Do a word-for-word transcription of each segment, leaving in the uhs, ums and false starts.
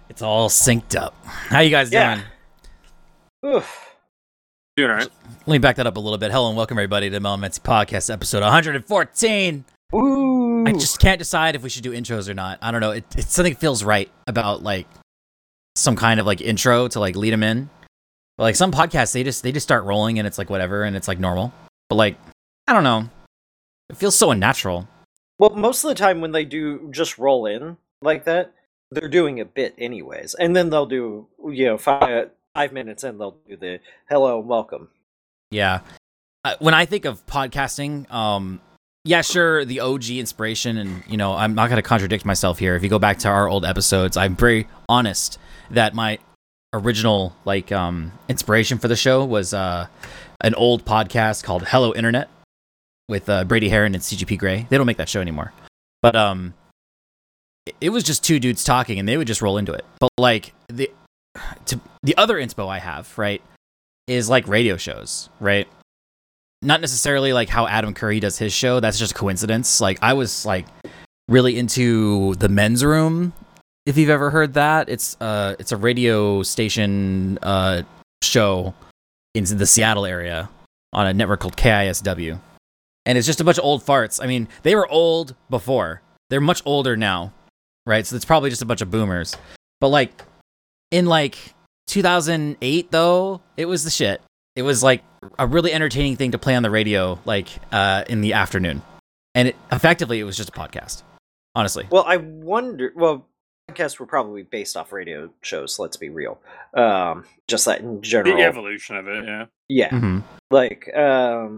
It's all synced up. How you guys Yeah. doing? Oof. Doing all right. Let me back that up a little bit. Hello and welcome everybody to Melamancy Podcast, episode one hundred fourteen. Ooh. I just can't decide if we should do intros or not. I don't know. It, it something feels right about like some kind of like intro to like lead them in. But like some podcasts, they just they just start rolling and it's like whatever and it's like normal. But like I don't know. It feels so unnatural. Well, most of the time when they do just roll in like that, they're doing a bit anyways, and then they'll do you know five five minutes in they'll do the hello and welcome. Yeah. Uh, when I think of podcasting, um, yeah, sure, the O G inspiration, and you know, I'm not going to contradict myself here. If you go back to our old episodes, I'm very honest that my original like um, inspiration for the show was uh, an old podcast called Hello Internet with uh, Brady Heron and C G P Grey. They don't make that show anymore, but um, it, it was just two dudes talking, and they would just roll into it. But like the to the other inspo I have, right, is like radio shows, right? Not necessarily like how Adam Curry does his show. That's just coincidence. Like I was like really into The Men's Room. If you've ever heard that, it's uh it's a radio station uh show in the Seattle area on a network called K I S W. And it's just a bunch of old farts. I mean, they were old before. They're much older now, right? So it's probably just a bunch of boomers. But like in like two thousand eight though, it was the shit. It was like a really entertaining thing to play on the radio, like uh, in the afternoon, and it, effectively, it was just a podcast. Honestly, Well, I wonder. Well, podcasts were probably based off radio shows. Let's be real. Um, just that in general. The evolution of it, yeah. Yeah. mm-hmm. Like, um,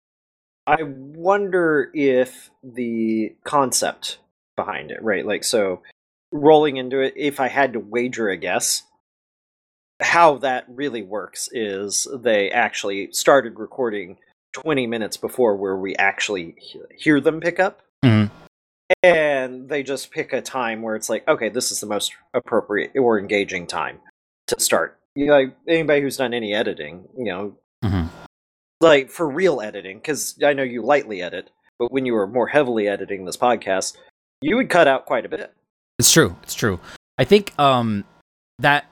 I wonder if the concept behind it, right? Like, so rolling into it, if I had to wager a guess, how that really works is they actually started recording twenty minutes before where we actually he- hear them pick up. Mm-hmm. And they just pick a time where it's like, okay, this is the most appropriate or engaging time to start. You know, like anybody who's done any editing, you know, Mm-hmm. like for real editing, because I know you lightly edit, but when you were more heavily editing this podcast, you would cut out quite a bit. It's true. It's true. I think um, that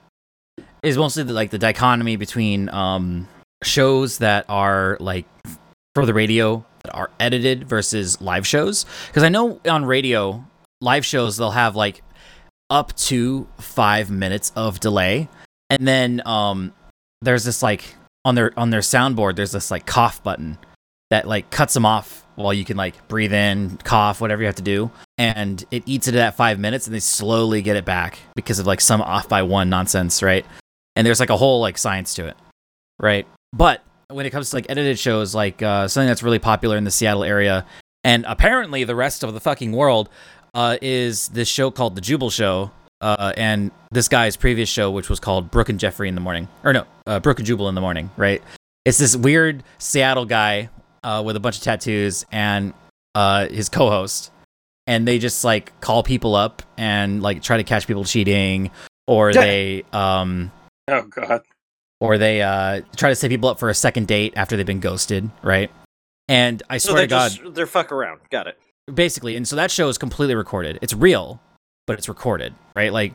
is mostly the, like the dichotomy between um, shows that are like for the radio that are edited versus live shows. Because I know on radio, live shows, they'll have like up to five minutes of delay. And then um, there's this like on their on their soundboard, there's this like cough button that like cuts them off while you can like breathe in, cough, whatever you have to do. And it eats into that five minutes and they slowly get it back because of like some off by one nonsense, right? And there's like a whole like science to it, right? But when it comes to like edited shows, like uh, something that's really popular in the Seattle area, and apparently the rest of the fucking world, uh, is this show called The Jubal Show, uh, and this guy's previous show, which was called Brooke and Jeffrey in the Morning, or no, uh, Brooke and Jubal in the Morning, right? It's this weird Seattle guy uh, with a bunch of tattoos and uh, his co-host, and they just like call people up and like try to catch people cheating, or they um. Oh, God. Or they uh, try to set people up for a second date after they've been ghosted, right? And I So swear they to God, just, they're fuck around. Got it. basically, and so that show is completely recorded. It's real, but it's recorded, right? Like,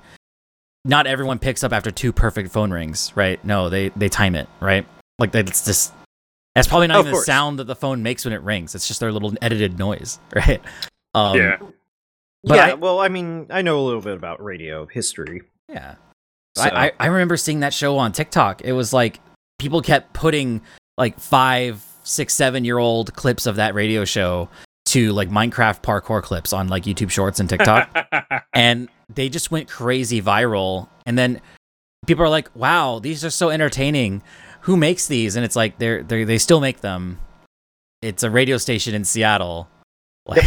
not everyone picks up after two perfect phone rings, right? No, they they time it, right? Like, that's just, that's probably not Of even the course. sound that the phone makes when it rings. It's just their little edited noise, right? Um, Yeah. But yeah, I- well, I mean, I know a little bit about radio history. Yeah. So. I, I, I remember seeing that show on TikTok. It was like people kept putting like five, six, seven year old clips of that radio show to like Minecraft parkour clips on like YouTube Shorts and TikTok. And they just went crazy viral. And then people are like, wow, these are so entertaining. Who makes these? And it's like, they're, they they still make them. It's a radio station in Seattle. Like,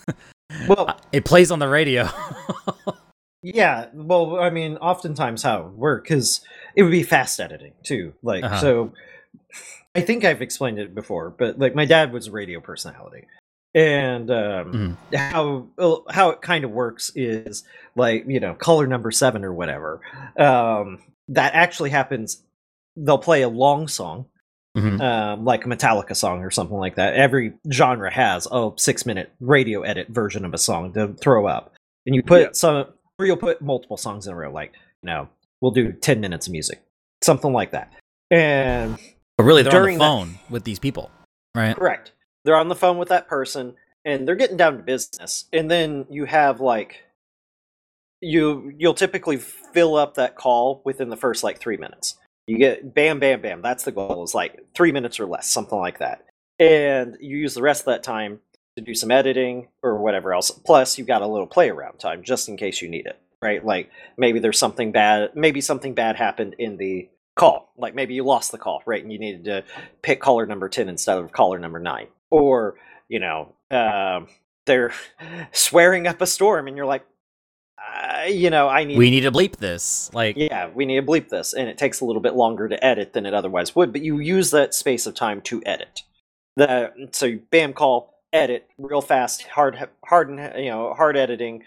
Well, it plays on the radio. yeah, well, I mean, oftentimes how it would work, because it would be fast editing, too. Like, Uh-huh. so, I think I've explained it before, but, like, my dad was a radio personality. And um, Mhm. how well, how it kind of works is, like, you know, color number seven or whatever. Um, that actually happens. They'll play a long song, Mhm. um, like a Metallica song or something like that. Every genre has a six-minute radio edit version of a song to throw up. And you put Yeah. some, or you'll put multiple songs in a row, like know, we'll do ten minutes of music, something like that. And But really, they're on the during that- phone with these people, right? correct. They're on the phone with that person, and they're getting down to business. And then you have like you you'll typically fill up that call within the first like three minutes. You get bam, bam, bam. That's the goal. Is like three minutes or less, something like that. And you use the rest of that time to do some editing or whatever else. Plus, you've got a little play around time just in case you need it, right? Like maybe there's something bad. Maybe something bad happened in the call. Like maybe you lost the call, right? And you needed to pick caller number ten instead of caller number nine. Or, you know, um, they're swearing up a storm and you're like, uh, you know, I need... We need to bleep this. Like, Yeah, we need to bleep this. And it takes a little bit longer to edit than it otherwise would. But you use that space of time to edit. The, so you bam, call, edit real fast, hard, hard, you know, hard editing.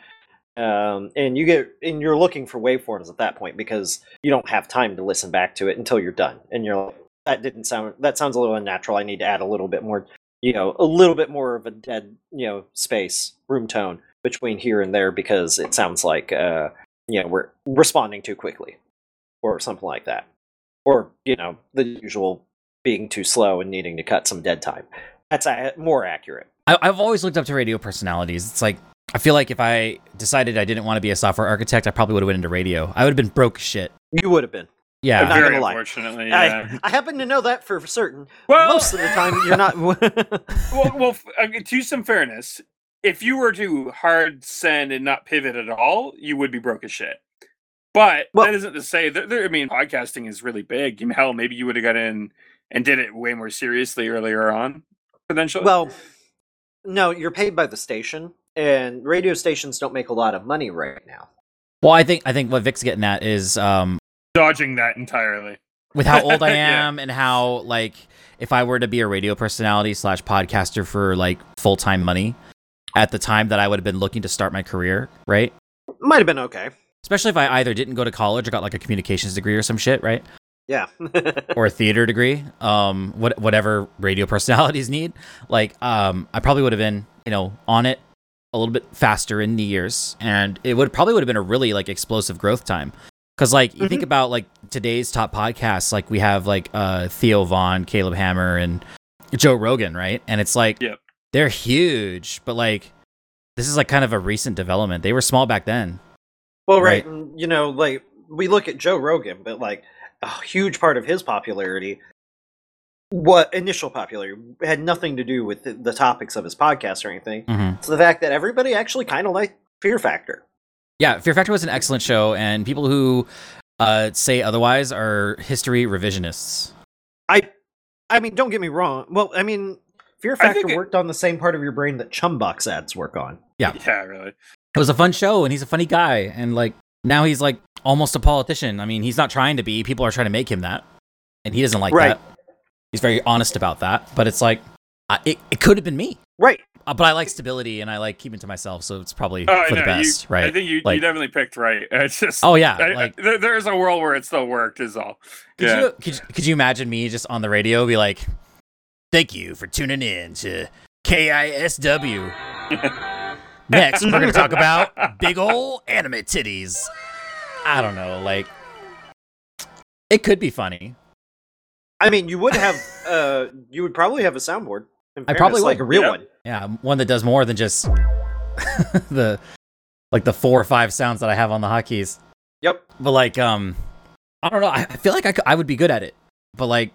Um, and you get, and you're looking for waveforms at that point because you don't have time to listen back to it until you're done. And you're like, that didn't sound, that sounds a little unnatural. I need to add a little bit more, you know, a little bit more of a dead, you know, space, room tone between here and there because it sounds like, uh, you know, we're responding too quickly or something like that. Or, you know, the usual being too slow and needing to cut some dead time. That's a- more accurate. I, I've always looked up to radio personalities. It's like, I feel like if I decided I didn't want to be a software architect, I probably would have went into radio. I would have been broke as shit. You would have been. Yeah. I'm not Very gonna lie. unfortunately, yeah. I, I happen to know that for certain. Well- Most of the time, you're not. well, well, f- uh, to some fairness, if you were to hard send and not pivot at all, you would be broke as shit. But Well- that isn't to say that. There, I mean, podcasting is really big. I mean, hell, maybe you would have got in and did it way more seriously earlier on, potentially. Well, no, you're paid by the station, and radio stations don't make a lot of money right now. Well, I think I think what Vic's getting at is um, dodging that entirely. with how old I Yeah. am and how, like, if I were to be a radio personality slash podcaster for like full time money at the time that I would have been looking to start my career, right? Might have been okay. Especially if I either didn't go to college or got like a communications degree or some shit, right? Yeah. Or a theater degree, um, what whatever radio personalities need. Like, um, I probably would have been, you know, on it a little bit faster in the years, and it would probably would have been a really like explosive growth time. Because like you Mhm. think about like today's top podcasts, like we have like uh, Theo Vaughn, Caleb Hammer, and Joe Rogan, right? And it's like Yep. they're huge, but like this is like kind of a recent development. They were small back then. Well, right. Right. and, You know, like, we look at Joe Rogan, but, like, a huge part of his popularity, what initial popularity, had nothing to do with the, the topics of his podcast or anything. Mm-hmm. It's the fact that everybody actually kind of liked Fear Factor. Yeah, Fear Factor was an excellent show, and people who uh, say otherwise are history revisionists. I I mean, don't get me wrong. Well, I mean, Fear I think Factor it- worked on the same part of your brain that Chumbox ads work on. Yeah. Yeah, really. It was a fun show, and he's a funny guy, and like now he's like almost a politician. I mean, he's not trying to be. People are trying to make him that, and he doesn't like Right. that. He's very honest about that. But it's like uh, it, it could have been me. Right. Uh, but I like stability, and I like keeping to myself, so it's probably Oh, for no, the best, you, right? I think you, Like- you definitely picked right. It's just. Oh yeah, I- I- like there, there's a world where it still worked, is all. could Yeah. you could, you- could you imagine me just on the radio be like, "Thank you for tuning in to K I S W." Next, we're going to talk about big ol' anime titties. I don't know, like it could be funny. I mean, you would have, uh, you would probably have a soundboard. in I probably fairness, like would. a real Yep. one. Yeah, one that does more than just the like the four or five sounds that I have on the hotkeys. Yep. But like, um, I don't know. I, I feel like I, could, I would be good at it. But like,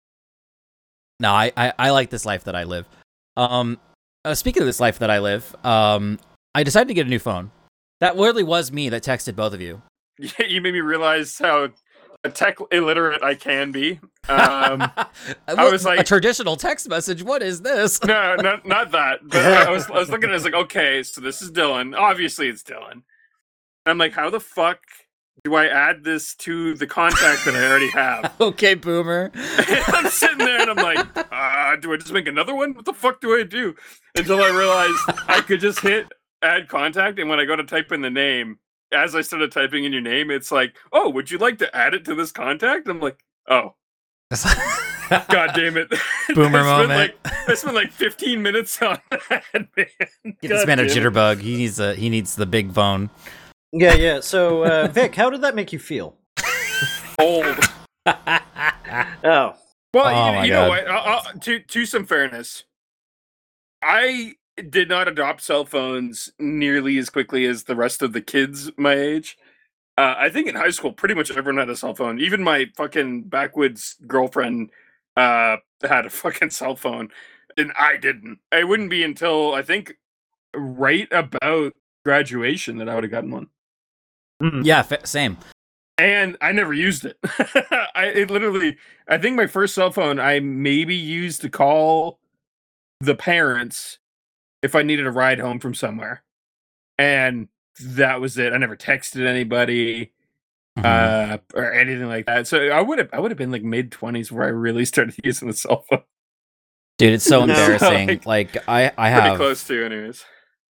no, I, I, I like this life that I live. Um, uh, speaking of this life that I live, um, I decided to get a new phone. That really was me that texted both of you. Yeah, you made me realize how tech illiterate I can be. Um, I was like- a traditional text message. What is this? no, not not that. But I was I was looking at it, I was like, okay, so this is Dylan. Obviously, it's Dylan. I'm like, how the fuck do I add this to the contact that I already have? Okay, boomer. And I'm sitting there and I'm like, uh, do I just make another one? What the fuck do I do? Until I realized I could just hit add contact, and when I go to type in the name, as I started typing in your name, it's like, oh, would you like to add it to this contact? I'm like, oh, god damn it. Boomer I spent moment. Like, I spent like fifteen minutes on that, man. Get this God man a damn it. jitterbug. He needs a he needs the big phone. Yeah, yeah. So, uh, Vic, how did that make you feel? Old. Oh, Well, Oh you, my you know God. what? I'll, I'll, to to some fairness, I did not adopt cell phones nearly as quickly as the rest of the kids my age. Uh, I think in high school, pretty much everyone had a cell phone. Even my fucking backwoods girlfriend uh, had a fucking cell phone, and I didn't. It wouldn't be until I think right about graduation that I would have gotten one. Yeah, fa- same. And I never used it. I it literally, I think my first cell phone I maybe used to call the parents if I needed a ride home from somewhere, and that was it. I never texted anybody Mhm. uh, or anything like that. So I would have, I would have been like mid twenties where I really started using the cell phone. Dude, it's so No. embarrassing. Like, Like I, I Pretty have, close to, anyways.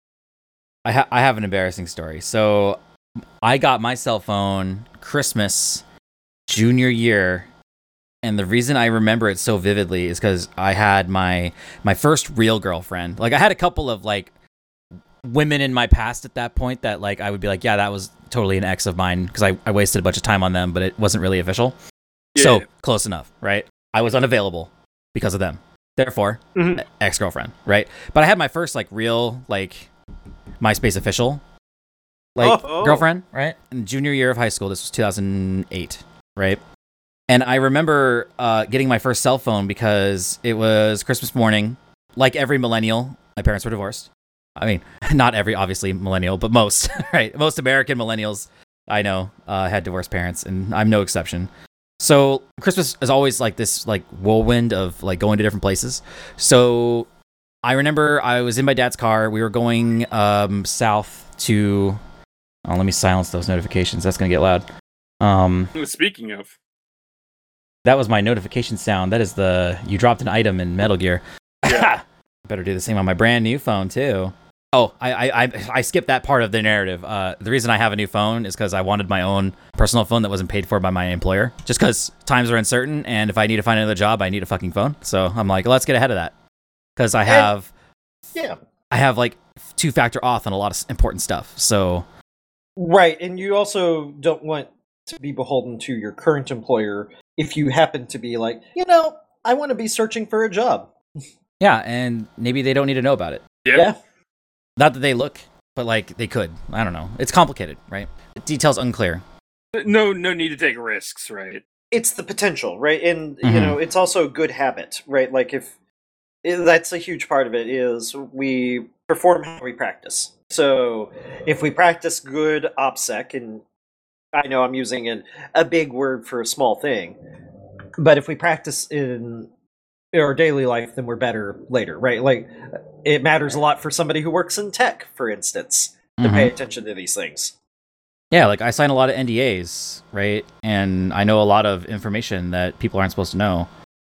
I, ha- I have an embarrassing story. So I got my cell phone Christmas junior year, and the reason I remember it so vividly is because I had my my first real girlfriend. Like I had a couple of like women in my past at that point that like I would be like, yeah, that was totally an ex of mine because I, I wasted a bunch of time on them, but it wasn't really official. So Yeah. close enough, right? I was unavailable because of them. Therefore, Mhm. ex girlfriend, right? But I had my first like real like MySpace official like Oh, oh. girlfriend, right? In junior year of high school. This was two thousand eight, right? And I remember uh, getting my first cell phone because it was Christmas morning. Like every millennial, my parents were divorced. I mean, not every, obviously, millennial, but most, right? Most American millennials I know uh, had divorced parents, and I'm no exception. So Christmas is always like this like whirlwind of like going to different places. So I remember I was in my dad's car. We were going um, south to. Oh, let me silence those notifications. That's gonna get loud. Um, Speaking of, that was my notification sound. That is the you dropped an item in Metal Gear. Yeah. Better do the same on my brand new phone too. Oh, I I I, I skipped that part of the narrative. Uh, the reason I have a new phone is because I wanted my own personal phone that wasn't paid for by my employer. Just because times are uncertain, and if I need to find another job, I need a fucking phone. So I'm like, let's get ahead of that. Because I have, yeah. I have like two-factor auth on a lot of s- important stuff. So Right, and you also don't want to be beholden to your current employer if you happen to be like, you know, I want to be searching for a job. yeah, and maybe they don't need to know about it. yeah, Yeah. Not that they look, but like they could. I don't know. It's complicated, right? Details unclear. no, no need to take risks, right? It's the potential, right? And you Mhm. know, it's also a good habit, right? Like if i- that's a huge part of it is we perform how we practice. So if we practice good OPSEC, and I know I'm using an, a big word for a small thing, but if we practice in our daily life, then we're better later, right? Like it matters a lot for somebody who works in tech, for instance, to Mhm. pay attention to these things. Yeah, like I sign a lot of N D As, right? And I know a lot of information that people aren't supposed to know.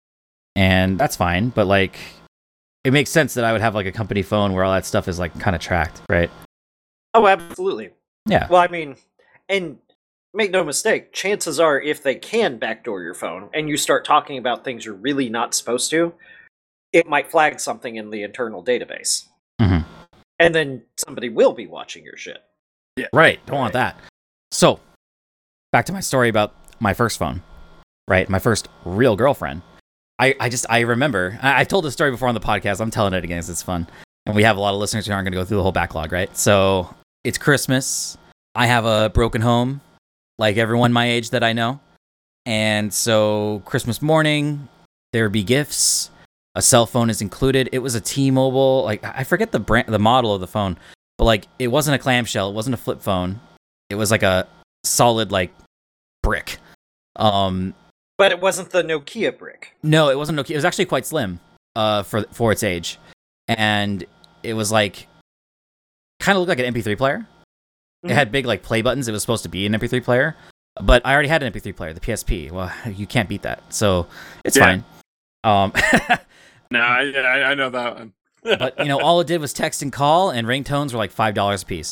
And that's fine, but like it makes sense that I would have like a company phone where all that stuff is like kind of tracked, right? Oh, absolutely. Yeah. Well, I mean, and make no mistake, chances are if they can backdoor your phone and you start talking about things you're really not supposed to, it might flag something in the internal database. Mhm. And then somebody will be watching your shit. Right. Don't want that. So, back to my story about my first phone, right? My first real girlfriend. I, I just, I remember, I, I've told this story before on the podcast. I'm telling it again 'cause it's fun. And we have a lot of listeners who aren't going to go through the whole backlog, right? So, it's Christmas. I have a broken home, like everyone my age that I know. And so, Christmas morning, there would be gifts. A cell phone is included. It was a T-Mobile, like, I forget the brand, the model of the phone, but like, it wasn't a clamshell. It wasn't a flip phone. It was like a solid, like, brick. Um, But it wasn't the Nokia brick. no, it wasn't Nokia. It was actually quite slim, uh, for for its age, and it was like kind of looked like an M P three player. It Mhm. had big like play buttons. It was supposed to be an M P three player, but I already had an M P three player, the P S P. Well, you can't beat that, so it's Yeah. fine. Um, No, I, I I know that one. but you know, all it did was text and call, and ringtones were like five dollars a piece.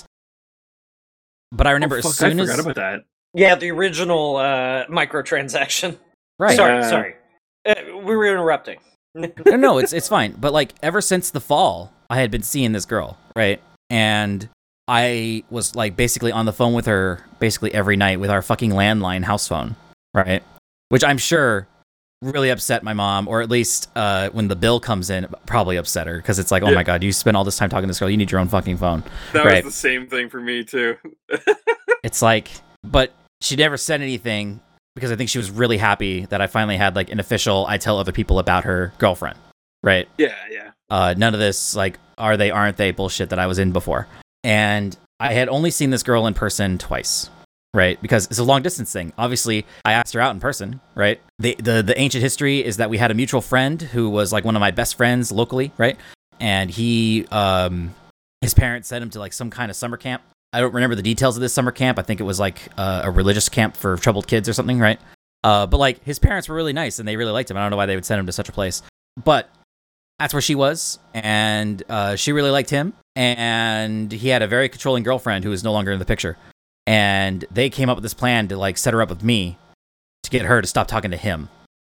But I remember Oh, as fuck, soon I as forgot about that. Yeah, the original uh, microtransaction. right, Sorry, Uh, sorry. Uh, we were interrupting. no, no, it's it's fine. But like ever since the fall, I had been seeing this girl, right? And I was like basically on the phone with her basically every night with our fucking landline house phone, right? Which I'm sure really upset my mom, or at least uh, when the bill comes in, probably upset her because it's like, oh Yeah. my god, you spend all this time talking to this girl, you need your own fucking phone. That Right. was the same thing for me too. It's like, but she never said anything because I think she was really happy that I finally had like an official, I tell other people about her girlfriend, right? Yeah, yeah. Uh, none of this like, are they, aren't they bullshit that I was in before. And I had only seen this girl in person twice, right? Because it's a long distance thing. Obviously, I asked her out in person, right? The, the the ancient history is that we had a mutual friend who was like one of my best friends locally, right? And he, um, his parents sent him to like some kind of summer camp. I don't remember the details of this summer camp. I think it was like uh, a religious camp for troubled kids or something, right? Uh, but like his parents were really nice and they really liked him. I don't know why they would send him to such a place, but that's where she was, and uh, she really liked him. And he had a very controlling girlfriend who is no longer in the picture. And they came up with this plan to like set her up with me to get her to stop talking to him.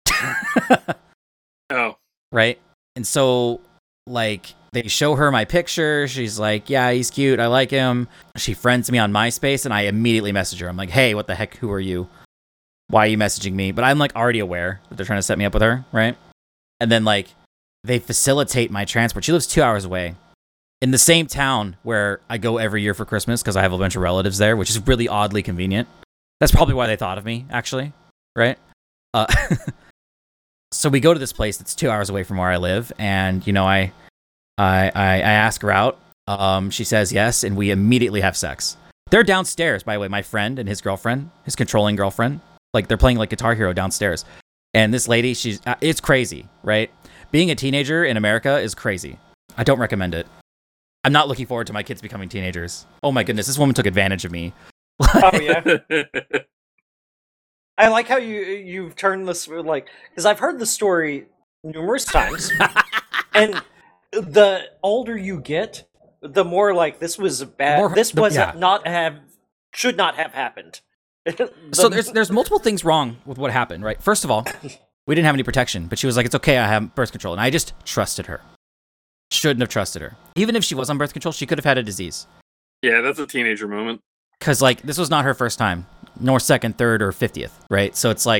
Oh, Right? And so, like, they show her my picture. She's like, yeah, he's cute. I like him. She friends me on MySpace, and I immediately message her. I'm like, hey, what the heck? Who are you? Why are you messaging me? But I'm, like, already aware that they're trying to set me up with her, right? And then, like, they facilitate my transport. She lives two hours away in the same town where I go every year for Christmas because I have a bunch of relatives there, which is really oddly convenient. That's probably why they thought of me, actually, right? Uh, so we go to this place that's two hours away from where I live, and, you know, I... I, I, I ask her out. Um, she says yes, and we immediately have sex. They're downstairs, by the way, my friend and his girlfriend, his controlling girlfriend. Like, they're playing, like, Guitar Hero downstairs. And this lady, she's, uh, it's crazy, right? Being a teenager in America is crazy. I don't recommend it. I'm not looking forward to my kids becoming teenagers. Oh my goodness, this woman took advantage of me. Oh yeah. I like how you you've turned this like because I've heard the story numerous times, and the older you get, the more like this was bad. More- this the- was yeah. not have should not have happened. So The- there's there's multiple things wrong with what happened, right? First of all, we didn't have any protection, but she was like, it's okay, I have birth control. And I just trusted her. Shouldn't have trusted her. Even if she was on birth control, she could have had a disease. yeah, that's a teenager moment. Because, like, this was not her first time, nor second, third, or fiftieth, right? So it's like,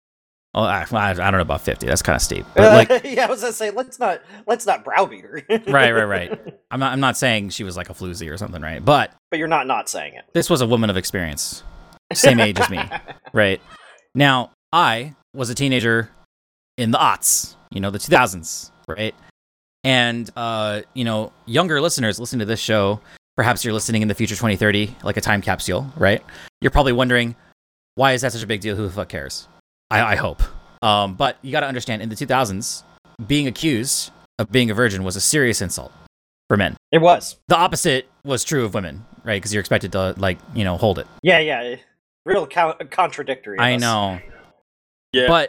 oh, I, I don't know about fifty. That's kind of steep. But, like, yeah, I was gonna say let's not let's not browbeat her. right, right, right. I'm not, I'm not saying she was like a floozy or something, right? But But you're not not saying it. this was a woman of experience, same age as me, right? Now, I was a teenager in the aughts, you know, the two thousands, right? And, uh, you know, younger listeners listening to this show, perhaps you're listening in the future twenty thirty, like a time capsule, right? You're probably wondering, why is that such a big deal? Who the fuck cares? I, I hope. Um, but you got to understand, in the two thousands, being accused of being a virgin was a serious insult for men. It was. The opposite was true of women, right? Because you're expected to, like, you know, hold it. Yeah, yeah. Real co- contradictory. of I us. know. Yeah, But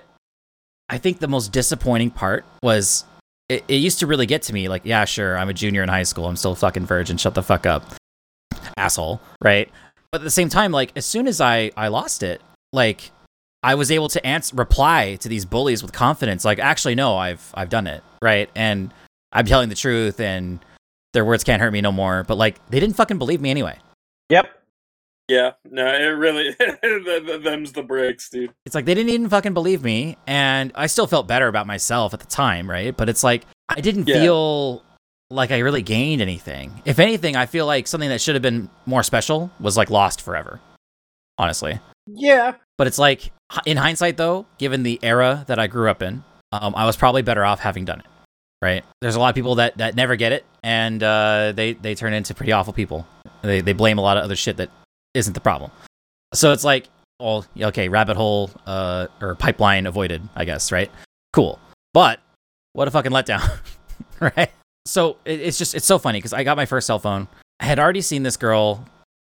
I think the most disappointing part was it, it used to really get to me. Like, yeah, sure, I'm a junior in high school. I'm still a fucking virgin. Shut the fuck up, asshole. Right? But at the same time, like, as soon as I, I lost it, like, I was able to answer, reply to these bullies with confidence. Like, actually, no, I've I've done it. Right? And I'm telling the truth, and their words can't hurt me no more. But, like, they didn't fucking believe me anyway. Yep. yeah, no, it really, th- th- them's the breaks, dude. It's like they didn't even fucking believe me, and I still felt better about myself at the time, right? But it's like I didn't Yeah. feel like I really gained anything. If anything, I feel like something that should have been more special was like lost forever, honestly. Yeah. But it's like, in hindsight, though, given the era that I grew up in, um, I was probably better off having done it, right? There's a lot of people that, that never get it, and uh, they they turn into pretty awful people. They they blame a lot of other shit that isn't the problem. So it's like, well, okay, rabbit hole uh, or pipeline avoided, I guess, right? Cool. But what a fucking letdown, right? So it, it's just, it's so funny because I got my first cell phone. I had already seen this girl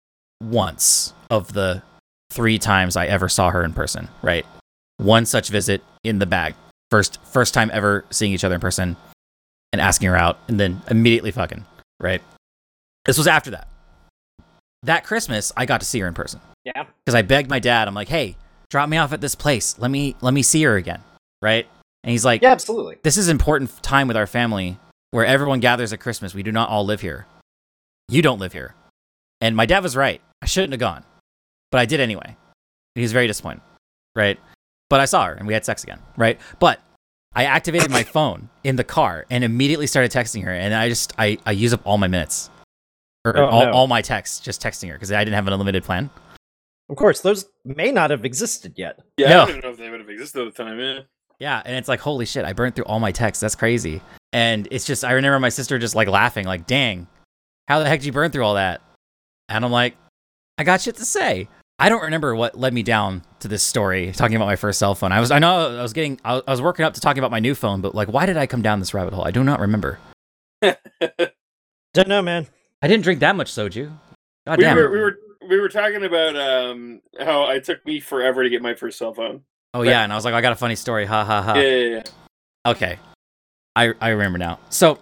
once of the three times I ever saw her in person, right? One such visit in the bag. First, first time ever seeing each other in person and asking her out, and then immediately fucking, right? This was after that. That Christmas, I got to see her in person. Yeah. Because I begged my dad, I'm like, hey, drop me off at this place. Let me let me see her again, right? And he's like, Yeah, absolutely. this is important time with our family where everyone gathers at Christmas. We do not all live here. You don't live here. And my dad was right. I shouldn't have gone. But I did anyway. He was very disappointed, right? But I saw her and we had sex again, right? But I activated my phone in the car and immediately started texting her. And I just, I, I use up all my minutes. Or Oh, all, no. all my texts just texting her because I didn't have an unlimited plan. Of course, those may not have existed yet. Yeah, No. I don't even know if they would have existed at the time. Yeah. Yeah, and it's like, holy shit, I burned through all my texts. That's crazy. And it's just, I remember my sister just like laughing, like, dang, how the heck did you burn through all that? And I'm like, I got shit to say. I don't remember what led me down to this story, talking about my first cell phone. I was, I know I was getting, I was working up to talking about my new phone, but like, why did I come down this rabbit hole? I do not remember. Don't know, man. I didn't drink that much soju. God we damn. were we were we were talking about um how it took me forever to get my first cell phone. Oh yeah, and I was like, I got a funny story. Ha ha ha. Yeah, yeah, yeah. Okay. I I remember now. So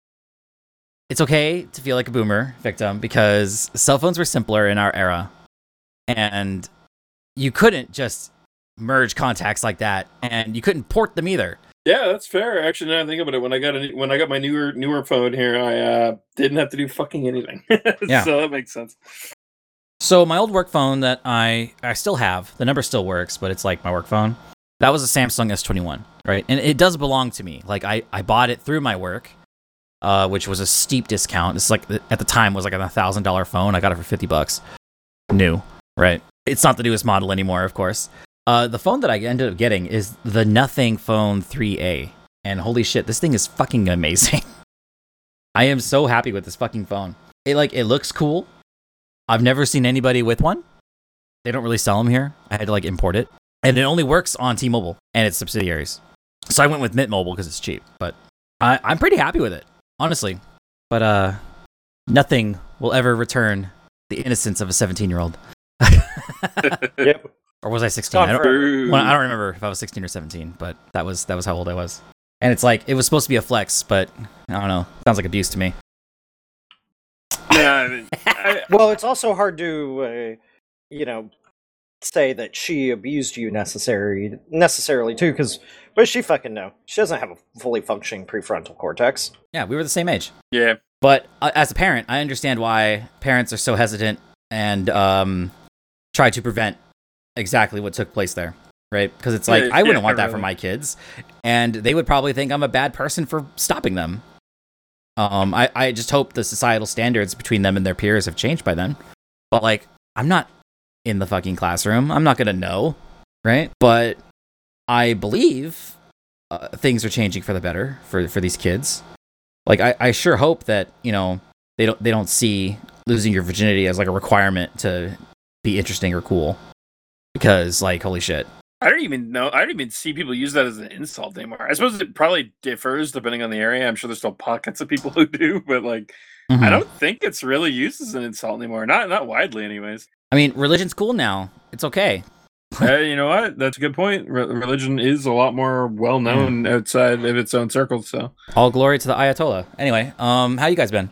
it's okay to feel like a boomer victim because cell phones were simpler in our era. And you couldn't just merge contacts like that, and you couldn't port them either. Yeah, that's fair. Actually, now I think about it, when I got a, when I got my newer newer phone here, I uh, didn't have to do fucking anything. Yeah. So that makes sense. So my old work phone that I I still have, the number still works, but it's like my work phone. That was a Samsung S twenty-one, right? And it does belong to me. Like I, I bought it through my work, uh, which was a steep discount. It's like at the time was like a thousand dollar phone. I got it for fifty bucks, new, right? It's not the newest model anymore, of course. Uh, the phone that I ended up getting is the Nothing Phone three A, and holy shit, this thing is fucking amazing. I am so happy with this fucking phone. It like it looks cool. I've never seen anybody with one. They don't really sell them here. I had to like import it, and it only works on T-Mobile and its subsidiaries. So I went with Mint Mobile because it's cheap, but I, I'm pretty happy with it, honestly. But uh, nothing will ever return the innocence of a seventeen-year-old. Yep. Or was I sixteen? Gone I don't, Boo. well, I don't remember if I was sixteen or seventeen, but that was that was how old I was. And it's like it was supposed to be a flex, but I don't know. Sounds like abuse to me. Yeah, I mean, I, Well, it's also hard to, uh, you know, say that she abused you necessary necessarily too, because what does she fucking know? She doesn't have a fully functioning prefrontal cortex. Yeah, we were the same age. yeah. But uh, as a parent, I understand why parents are so hesitant and um, try to prevent exactly what took place there, right? Because it's like, Yeah, I wouldn't yeah, want that really. for my kids, and they would probably think I'm a bad person for stopping them. Um, I, I just hope the societal standards between them and their peers have changed by then. But, like, I'm not in the fucking classroom. I'm not going to know, right? But I believe uh, things are changing for the better for, for these kids. Like, I, I sure hope that, you know, they don't they don't see losing your virginity as, like, a requirement to be interesting or cool. Because, like, holy shit. I don't even know. I don't even see people use that as an insult anymore. I suppose it probably differs depending on the area. I'm sure there's still pockets of people who do, but like, Mhm. I don't think it's really used as an insult anymore. Not not widely, anyways. I mean, religion's cool now. It's okay. uh, you know what? That's a good point. Re- religion is a lot more well known outside of its own circles. So All glory to the Ayatollah. Anyway, um, how you guys been?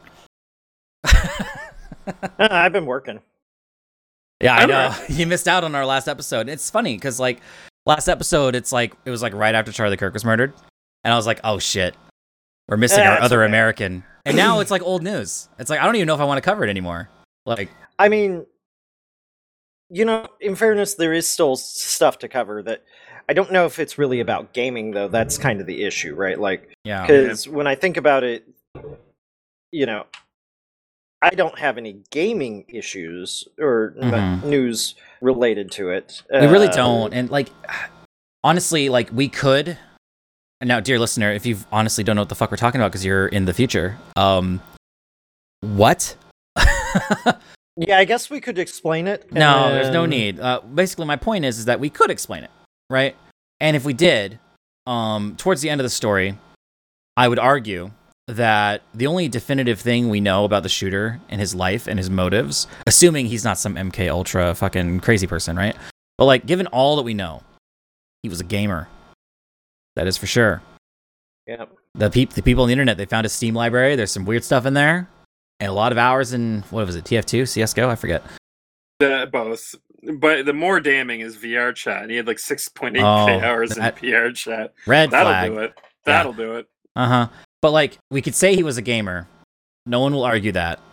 Uh, I've been working. Yeah, I I'm know. right. You missed out on our last episode. It's funny because, like, last episode, it's like, it was like right after Charlie Kirk was murdered. And I was like, oh shit, we're missing Eh, our it's other okay. American. And now it's like old news. It's like, I don't even know if I want to cover it anymore. Like, I mean, you know, in fairness, there is still s- stuff to cover that I don't know if it's really about gaming, though. That's kind of the issue, right? Like, yeah. because when I think about it, you know, I don't have any gaming issues or n- Mhm. news related to it. We really Uh, don't. And, like, honestly, like, we could. And now, dear listener, if you honestly don't know what the fuck we're talking about because you're in the future, um, what? Yeah, I guess we could explain it. No, there's no and- need. Uh, basically, my point is, is that we could explain it, right? And if we did, um, towards the end of the story, I would argue that the only definitive thing we know about the shooter and his life and his motives, assuming he's not some M K Ultra fucking crazy person, right? But like, given all that we know, he was a gamer. That is for sure. Yeah. The peop- the people on the internet, they found a Steam library. There's some weird stuff in there, and a lot of hours in what was it, T F two, C S G O, I forget. the, both. But the more damning is V R chat. He had like six point eight k Oh, hours that- in V R chat. Red That'll flag. do it. That'll do it. Uh huh. But like, we could say he was a gamer. No one will argue that.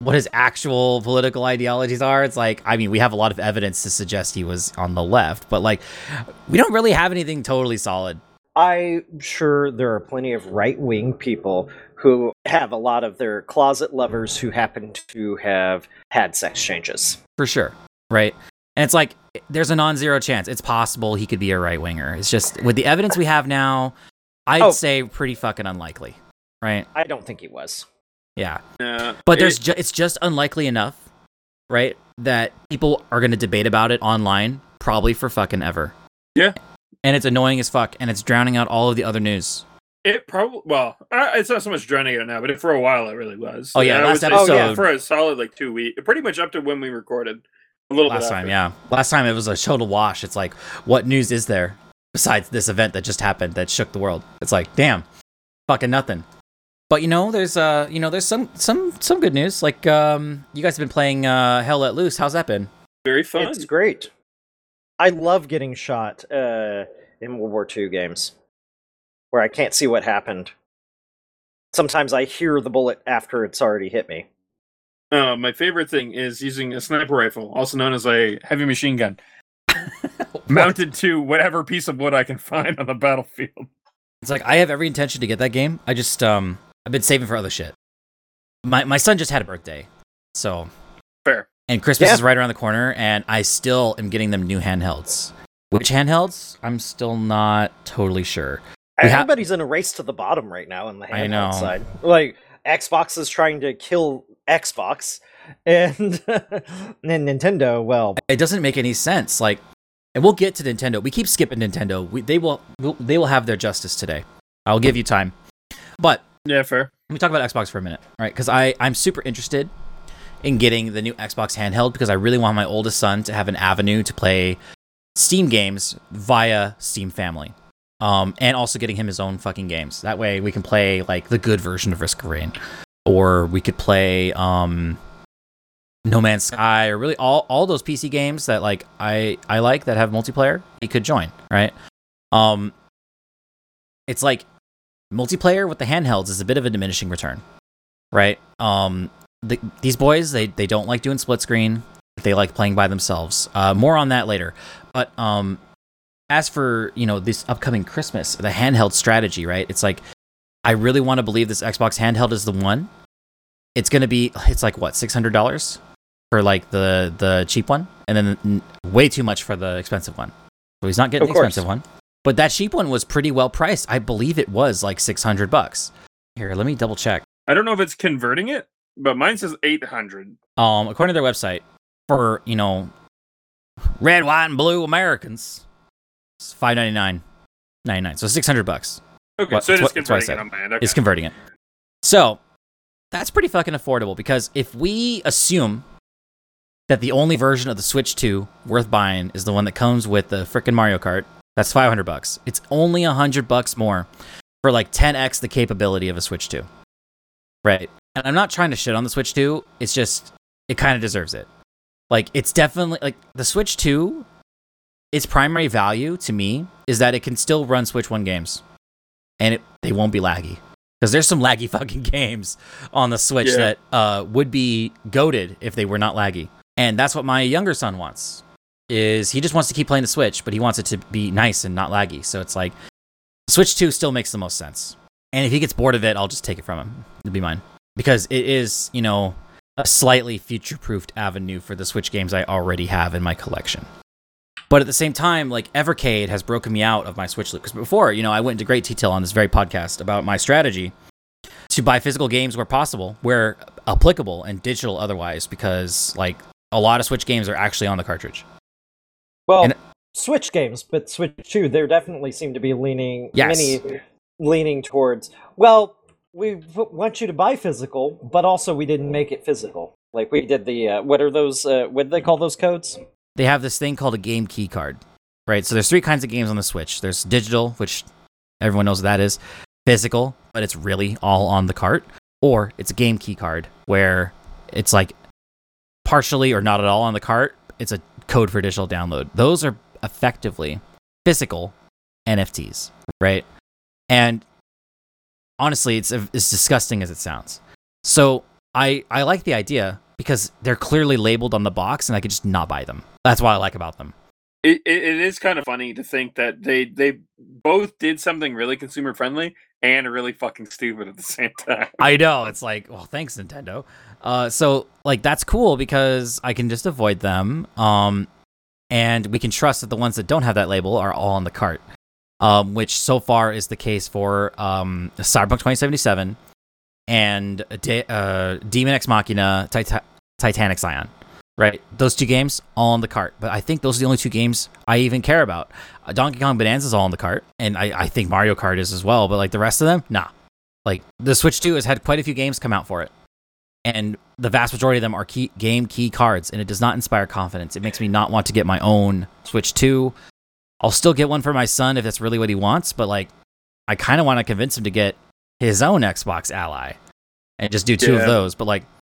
what his actual political ideologies are. It's like, I mean, we have a lot of evidence to suggest he was on the left, but like, we don't really have anything totally solid. I'm sure there are plenty of right-wing people who have a lot of their closet lovers who happen to have had sex changes. For sure, right? And it's like, there's a non-zero chance. It's possible he could be a right-winger. It's just, with the evidence we have now, I'd Oh. say pretty fucking unlikely, right? I don't think he was. Yeah. Yeah, But there's it- ju- it's just unlikely enough, right, that people are going to debate about it online probably for fucking ever. Yeah. And it's annoying as fuck, and it's drowning out all of the other news. It probably well, uh, it's not so much drowning it out now, but it, for a while it really was. Oh, yeah, I last would say episode- so, yeah, for a solid like two weeks, pretty much up to when we recorded. A little Last bit time, after. yeah. Last time it was a total wash. It's like, what news is there besides this event that just happened that shook the world? It's like, damn, fucking nothing. But you know, there's uh, you know, there's some some some good news. Like, um, you guys have been playing uh, Hell Let Loose. How's that been? Very fun. It's great. I love getting shot uh, in World War Two games where I can't see what happened. Sometimes I hear the bullet after it's already hit me. Uh, my favorite thing is using a sniper rifle, also known as a heavy machine gun, mounted to whatever piece of wood I can find on the battlefield. It's like I have every intention to get that game. I just um, I've been saving for other shit. My my son just had a birthday, so Fair. and Christmas Yeah. is right around the corner, and I still am getting them new handhelds. Which handhelds? I'm still not totally sure. We ha- Everybody's in a race to the bottom right now on the I know. handheld side. Like Xbox is trying to kill Xbox, and and Nintendo. Well, It doesn't make any sense. Like, and we'll get to Nintendo. We keep skipping Nintendo. We, they will will- they will have their justice today. I'll give you time. But Yeah, fair. let me talk about Xbox for a minute, all right? Because I I'm super interested in getting the new Xbox handheld because I really want my oldest son to have an avenue to play Steam games via Steam Family. Um, and also getting him his own fucking games. That way we can play like the good version of Risk of Rain, or we could play um, No Man's Sky, or really all, all those P C games that like I I like that have multiplayer. He could join, right? Um, it's like multiplayer with the handhelds is a bit of a diminishing return, right? Um, the, these boys they they don't like doing split screen. They like playing by themselves. Uh, more on that later, but um. As for, you know, this upcoming Christmas, the handheld strategy, right? It's like, I really want to believe this Xbox handheld is the one. It's going to be, it's like, what, six hundred dollars for, like, the the cheap one? And then n- way too much for the expensive one. So he's not getting Of the course. expensive one. But that cheap one was pretty well priced. I believe it was, like, six hundred bucks. Here, let me double check. I don't know if it's converting it, but mine says eight hundred. Um, according to their website, for, you know, red, white, and blue Americans, it's five ninety-nine ninety-nine. So six hundred bucks. Okay, What- so it that's is what- that's what I converting said. it on my end. Okay. Is converting it. So that's pretty fucking affordable because if we assume that the only version of the Switch two worth buying is the one that comes with the frickin' Mario Kart, that's five hundred bucks. It's only one hundred bucks more for like ten x the capability of a Switch two. Right. And I'm not trying to shit on the Switch two. It's just, it kind of deserves it. Like, it's definitely, like, the Switch two, its primary value to me is that it can still run Switch one games. And it, they won't be laggy. Because there's some laggy fucking games on the Switch Yeah. that uh, would be goated if they were not laggy. And that's what my younger son wants. Is he just wants to keep playing the Switch, but he wants it to be nice and not laggy. So it's like, Switch two still makes the most sense. And if he gets bored of it, I'll just take it from him. It'll be mine. Because it is, you know, a slightly future-proofed avenue for the Switch games I already have in my collection. But at the same time, like, Evercade has broken me out of my Switch loop. Because before, you know, I went into great detail on this very podcast about my strategy to buy physical games where possible, where applicable, and digital otherwise, because, like, a lot of Switch games are actually on the cartridge. well, And- Switch games, but Switch two, there definitely seem to be leaning Yes. many leaning towards. Well, we v- want you to buy physical, but also we didn't make it physical. Like we did the uh, what are those? Uh, what do they call those codes? They have this thing called a game key card, right? So there's three kinds of games on the Switch. There's digital, which everyone knows what that is, physical, but it's really all on the cart, or it's a game key card where it's like partially or not at all on the cart. It's a code for digital download. Those are effectively physical N F Ts, right? And honestly, it's as disgusting as it sounds. So I, I like the idea because they're clearly labeled on the box and I could just not buy them. That's what I like about them. It, it, it is kind of funny to think that they they both did something really consumer friendly and really fucking stupid at the same time. I know. It's like, well, thanks, Nintendo. Uh, so, like, that's cool because I can just avoid them. Um, and we can trust that the ones that don't have that label are all on the cart. Um, which so far is the case for um, Cyberpunk twenty seventy-seven and De- uh, Demon X Machina, Tita- Titanic Scion. Right, those two games all on the cart, but I think those are the only two games I even care about. Uh, Donkey Kong Bonanza is all on the cart, and I, I think Mario Kart is as well. But like the rest of them, nah. Like the Switch two has had quite a few games come out for it, and the vast majority of them are key, game key cards, and it does not inspire confidence. It makes me not want to get my own Switch two. I'll still get one for my son if that's really what he wants, but like I kind of want to convince him to get his own Xbox Ally and just do two Yeah. of those. But like.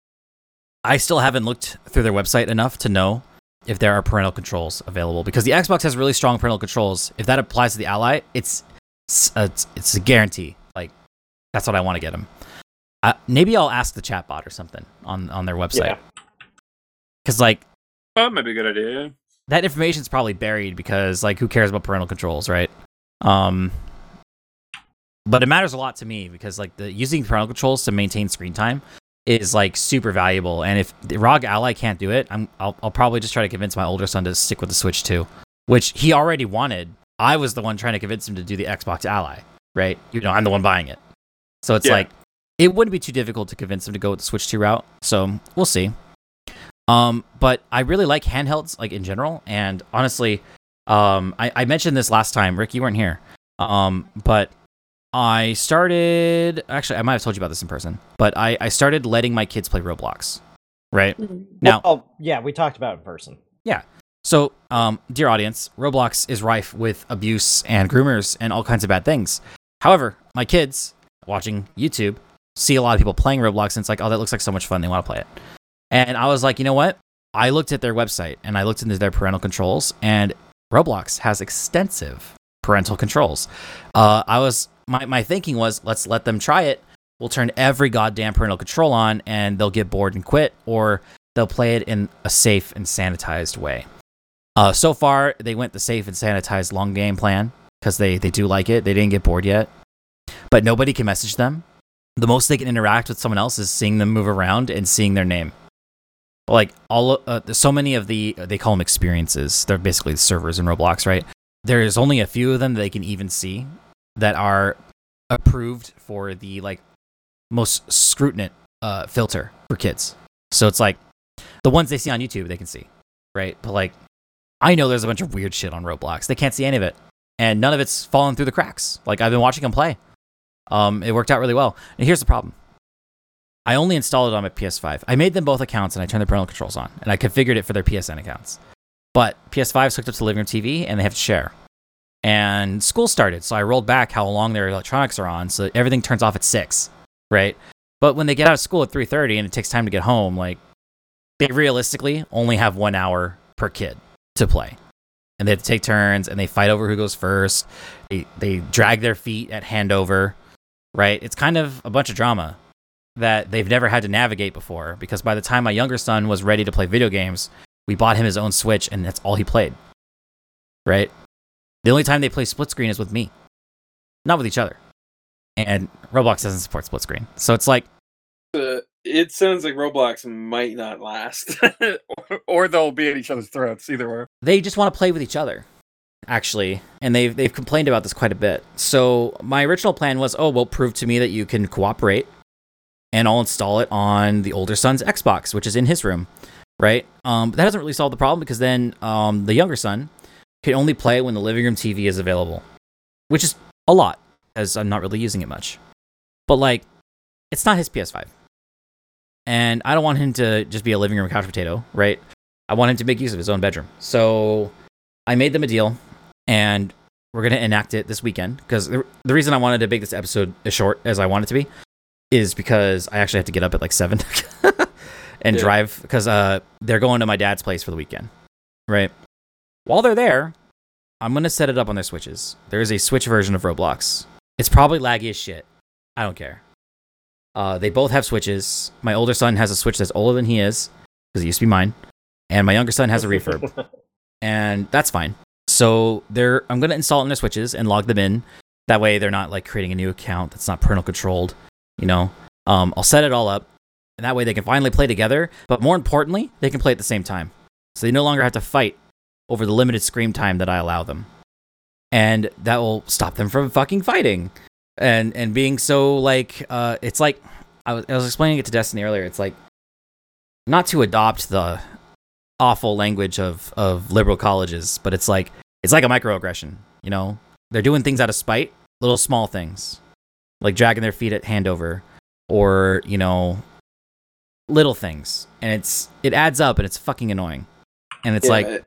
I still haven't looked through their website enough to know if there are parental controls available because the Xbox has really strong parental controls. If that applies to the Ally, it's it's, uh, it's, it's a guarantee. Like that's what I want to get them. Uh, maybe I'll ask the chatbot or something on, on their website because like Well, that might be a good idea. that information is probably buried because like who cares about parental controls, right? Um, but it matters a lot to me because like the using parental controls to maintain screen time is like super valuable, and if the R O G Ally can't do it, I'm I'll, I'll probably just try to convince my older son to stick with the Switch two, which he already wanted. I was the one trying to convince him to do the Xbox Ally, right? You know, I'm the one buying it, so it's Yeah. like it wouldn't be too difficult to convince him to go with the Switch two route. So we'll see. Um, but I really like handhelds, like in general, and honestly, um, I, I mentioned this last time, Rick, you weren't here, um, but. I started, actually, I might have told you about this in person, but I, I started letting my kids play Roblox, right? Now, well, yeah, we talked about it in person. yeah. So, um, dear audience, Roblox is rife with abuse and groomers and all kinds of bad things. However, my kids watching YouTube see a lot of people playing Roblox and it's like, oh, that looks like so much fun. They want to play it. And I was like, you know what? I looked at their website and I looked into their parental controls and Roblox has extensive parental controls. Uh, I was... My my thinking was, let's let them try it. We'll turn every goddamn parental control on, and they'll get bored and quit, or they'll play it in a safe and sanitized way. Uh, so far, they went the safe and sanitized long game plan, because they, they do like it. They didn't get bored yet. But nobody can message them. The most they can interact with someone else is seeing them move around and seeing their name. Like, all uh, so many of the, they call them experiences. They're basically the servers in Roblox, right? There's only a few of them that they can even see that are approved for the like most scrutinant uh, filter for kids. So it's like the ones they see on YouTube they can see, right? But like I know there's a bunch of weird shit on Roblox. They can't see any of it, and none of it's fallen through the cracks. Like I've been watching them play. Um, it worked out really well. And here's the problem: I only installed it on my P S five. I made them both accounts and I turned the parental controls on, and I configured it for their P S N accounts. But P S five is hooked up to the living room T V, and they have to share. And school started, so I rolled back how long their electronics are on, so everything turns off at six, right? But when they get out of school at three thirty and it takes time to get home, like they realistically only have one hour per kid to play, and they have to take turns, and they fight over who goes first. They they drag their feet at handover, right? It's kind of a bunch of drama that they've never had to navigate before. Because by the time my younger son was ready to play video games, we bought him his own Switch, and that's all he played, right? The only time they play split screen is with me, not with each other. And Roblox doesn't support split screen. So it's like... Uh, it sounds like Roblox might not last. or, or they'll be at each other's throats, either or. They just want to play with each other, actually. And they've, they've complained about this quite a bit. So my original plan was, oh, well, prove to me that you can cooperate, and I'll install it on the older son's Xbox, which is in his room, right? Um, but that doesn't really solve the problem, because then um, the younger son can only play when the living room T V is available, which is a lot, as I'm not really using it much. But, like, it's not his P S five. And I don't want him to just be a living room couch potato, right? I want him to make use of his own bedroom. So I made them a deal, and we're going to enact it this weekend. Because the, the reason I wanted to make this episode as short as I want it to be is because I actually have to get up at like seven and yeah. drive, because uh, they're going to my dad's place for the weekend, right? While they're there, I'm going to set it up on their Switches. There is a Switch version of Roblox. It's probably laggy as shit. I don't care. Uh, they both have Switches. My older son has a Switch that's older than he is, because it used to be mine. And my younger son has a Refurb. And that's fine. So they're I'm going to install it on their Switches and log them in. That way they're not like creating a new account that's not parental controlled. You know, um, I'll set it all up. And that way they can finally play together. But more importantly, they can play at the same time. So they no longer have to fight over the limited screen time that I allow them. And that will stop them from fucking fighting. And and being so like, uh, it's like, I was, I was explaining it to Destiny earlier. It's like, not to adopt the awful language of, of liberal colleges, but it's like, it's like a microaggression, you know? They're doing things out of spite, little small things. Like dragging their feet at handover. Or, you know, little things. And it's it adds up and it's fucking annoying. And it's yeah. like,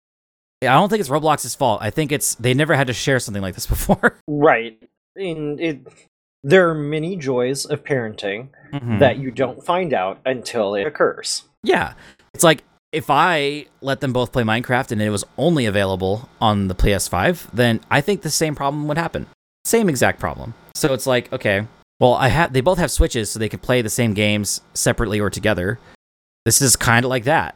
I don't think it's Roblox's fault. I think it's, they never had to share something like this before. Right. And it, there are many joys of parenting mm-hmm. that you don't find out until it occurs. Yeah. It's like, if I let them both play Minecraft and it was only available on the P S five, then I think the same problem would happen. Same exact problem. So it's like, okay, well, I have they both have Switches so they can play the same games separately or together. This is kind of like that.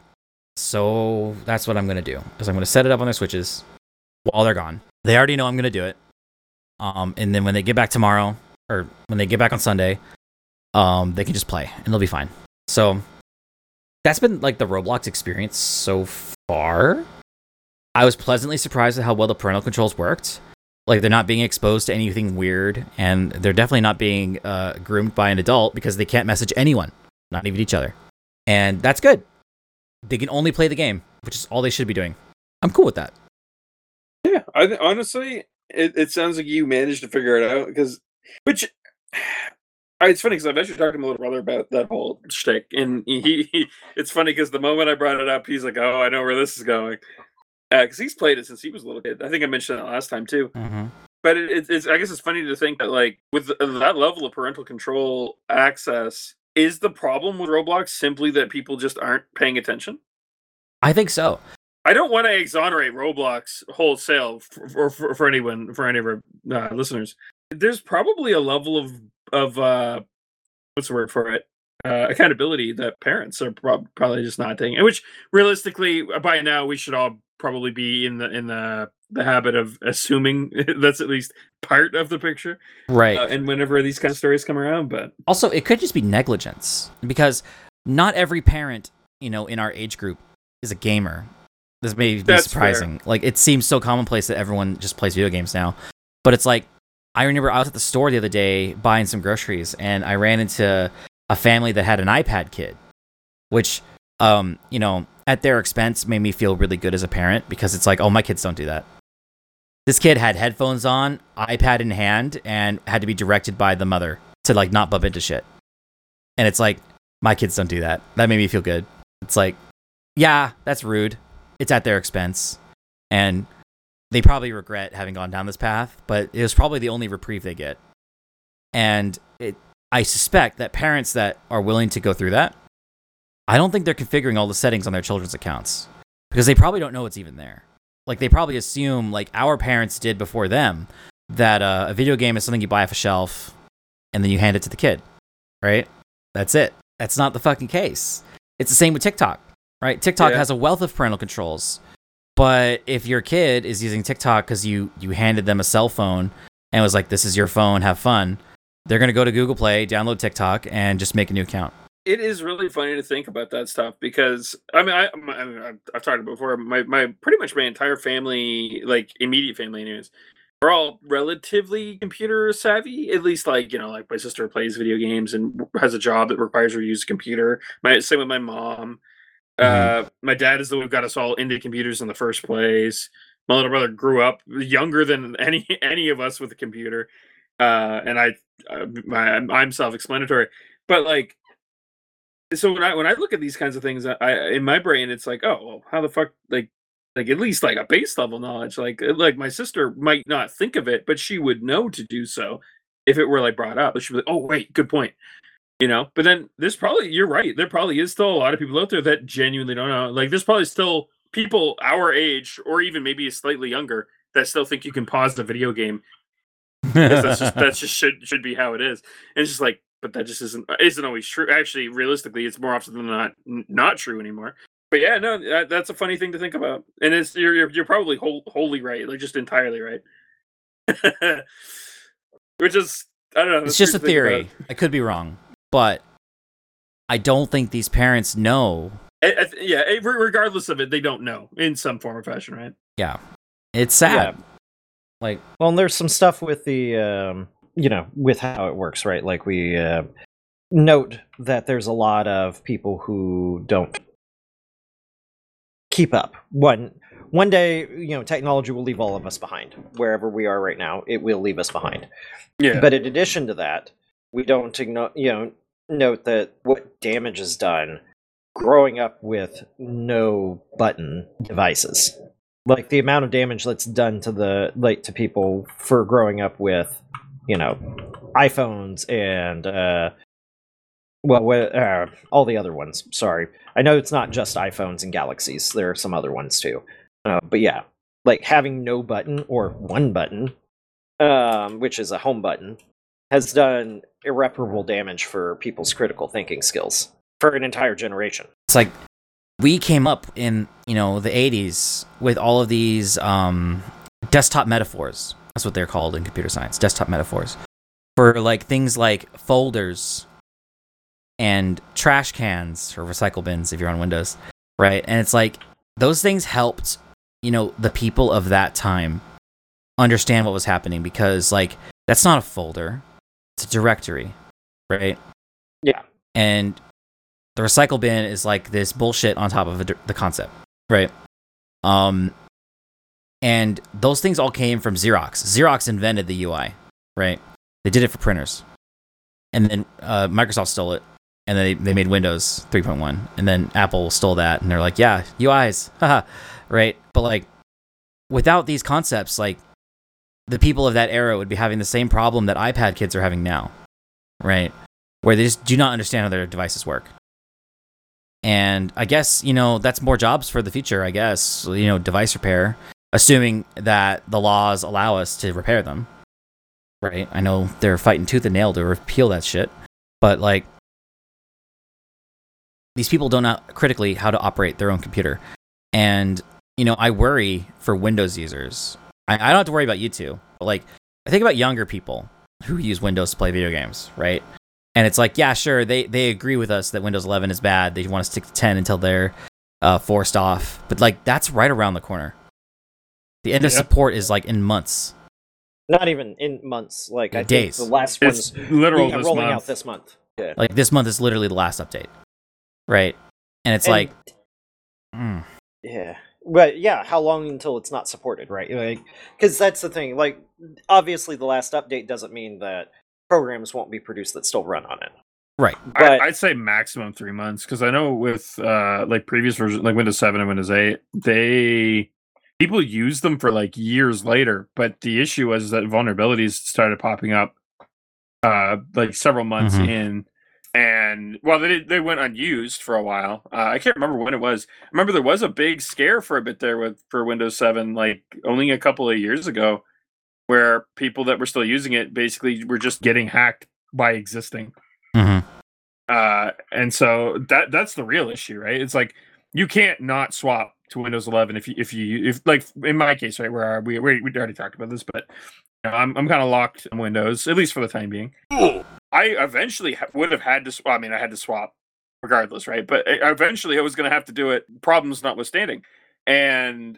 So that's what I'm going to do. Is I'm going to set it up on their Switches while they're gone. They already know I'm going to do it. Um, and then when they get back tomorrow, or when they get back on Sunday, um, they can just play and they'll be fine. So that's been like the Roblox experience so far. I was pleasantly surprised at how well the parental controls worked. Like, they're not being exposed to anything weird, and they're definitely not being uh, groomed by an adult because they can't message anyone, not even each other. And that's good. They can only play the game, which is all they should be doing. I'm cool with that. Yeah, I th- honestly, it, it sounds like you managed to figure it out, because, which, it's funny because I've actually talked to my little brother about that whole shtick, and he, he it's funny because the moment I brought it up, he's like, "Oh, I know where this is going," because uh, he's played it since he was a little kid. I think I mentioned that last time too. Mm-hmm. But it, it, it's, I guess it's funny to think that, like, with the, that level of parental control access, is the problem with Roblox simply that people just aren't paying attention? I think so. I don't want to exonerate Roblox wholesale for for, for, for anyone, for any of our uh, listeners. There's probably a level of of uh, what's the word for it? Uh, accountability that parents are prob- probably just not taking, and which realistically, by now, we should all probably be in the in the the habit of assuming that's at least part of the picture, right? Uh, and whenever these kind of stories come around, but also it could just be negligence, because not every parent, you know, in our age group is a gamer. This may be that's surprising. Fair. Like, it seems so commonplace that everyone just plays video games now, but it's like, I remember I was at the store the other day buying some groceries, and I ran into a family that had an iPad kid, which, um, you know, at their expense made me feel really good as a parent, because it's like, oh, my kids don't do that. This kid had headphones on, iPad in hand, and had to be directed by the mother to, like, not bump into shit. And it's like, my kids don't do that. That made me feel good. It's like, yeah, that's rude. It's at their expense. And they probably regret having gone down this path, but it was probably the only reprieve they get. And it, I suspect that parents that are willing to go through that, I don't think they're configuring all the settings on their children's accounts, because they probably don't know it's even there. Like, they probably assume, like our parents did before them, that uh, a video game is something you buy off a shelf and then you hand it to the kid, right? That's it. That's not the fucking case. It's the same with TikTok, right? TikTok yeah. has a wealth of parental controls. But if your kid is using TikTok because you, you handed them a cell phone and was like, this is your phone, have fun, they're going to go to Google Play, download TikTok, and just make a new account. It is really funny to think about that stuff, because, I mean, I, I, I've talked about it before, my, my pretty much my entire family, like, immediate family anyways, are all relatively computer savvy, at least, like, you know, like, my sister plays video games and has a job that requires her to use a computer. My, same with my mom. Mm-hmm. Uh, my dad is the one who got us all into computers in the first place. My little brother grew up younger than any any of us with a computer, uh, and I, uh, my, I'm self-explanatory. But like, so when I when I look at these kinds of things, I in my brain it's like, oh, well, how the fuck, like, like at least like a base level knowledge. Like, like my sister might not think of it, but she would know to do so if it were like brought up. She'd be like, oh wait, good point. You know, but then there's probably, you're right, there probably is still a lot of people out there that genuinely don't know. Like, there's probably still people our age, or even maybe slightly younger, that still think you can pause the video game. Because that's just, that's just should should be how it is. And it's just like, but that just isn't isn't always true. Actually, realistically, it's more often than not n- not true anymore. But yeah, no, that, that's a funny thing to think about, and it's you're you're, you're probably whole, wholly right, like just entirely right. Which is I don't know. It's that's just a weird to think theory. about. I could be wrong, but I don't think these parents know. I, I, th- yeah, eh, re- regardless of it, they don't know in some form or fashion, right? Yeah, it's sad. Yeah. Like, Well, and there's some stuff with the, um, you know, with how it works, right? Like we uh, note that there's a lot of people who don't keep up. One one day, you know, technology will leave all of us behind. Wherever we are right now, it will leave us behind. Yeah, But in addition to that, we don't, igno- you know, note that what damage is done growing up with no button devices. Like the amount of damage that's done to the like to people for growing up with, you know, iPhones and uh, well, wh- uh, all the other ones. Sorry, I know it's not just iPhones and Galaxies. There are some other ones too. Uh, but yeah, like having no button or one button, um, which is a home button, has done irreparable damage for people's critical thinking skills for an entire generation. it's like we came up in, you know, the eighties with all of these um, desktop metaphors. That's what they're called in computer science, desktop metaphors. For like things like folders and trash cans or recycle bins if you're on Windows, right? And it's like those things helped, you know, the people of that time understand what was happening, because like that's not a folder, it's a directory, right? Yeah. And the recycle bin is like this bullshit on top of a, the concept, right? Um, and those things all came from Xerox. Xerox invented the U I, right? They did it for printers, and then uh, Microsoft stole it, and then they, they made Windows three point one, and then Apple stole that, and they're like, yeah, U Is, haha, right? But like, without these concepts, like the people of that era would be having the same problem that iPad kids are having now, right? Where they just do not understand how their devices work. And I guess, you know, that's more jobs for the future, I guess, you know, device repair, assuming that the laws allow us to repair them, right? I know they're fighting tooth and nail to repeal that shit, but like, these people don't know critically how to operate their own computer. And, you know, I worry for Windows users. I, I don't have to worry about you two, but like, I think about younger people who use Windows to play video games, right? And it's like, yeah, sure, they, they agree with us that Windows eleven is bad. They want to stick to ten until they're uh, forced off. But like, that's right around the corner. The end of Yeah. support is like in months. Not even in months. Like I Days. think the last it's one's literal yeah, this rolling month. out this month. Yeah. Like, this month is literally the last update, right? And it's And- like, mm, Yeah. But yeah, how long until it's not supported, right? Like, because that's the thing. Like, obviously, the last update doesn't mean that programs won't be produced that still run on it. right. But I, I'd say maximum three months because I know with uh, like previous versions, like Windows seven and Windows eight, they people use them for like years later. But the issue was that vulnerabilities started popping up uh, like several months Mhm. in, and well, they they went unused for a while. Uh, I can't remember when it was. I remember there was a big scare for a bit there with for Windows seven, like only a couple of years ago, where people that were still using it basically were just getting hacked by existing. hmm Uh, and so that that's the real issue, right? It's like you can't not swap to Windows eleven if you if you if like in my case, right, where we we we already talked about this, but you know, I'm I'm kind of locked on Windows at least for the time being. I eventually ha- would have had to. Sw- I mean, I had to swap regardless, right? But e- eventually, I was going to have to do it. Problems notwithstanding, and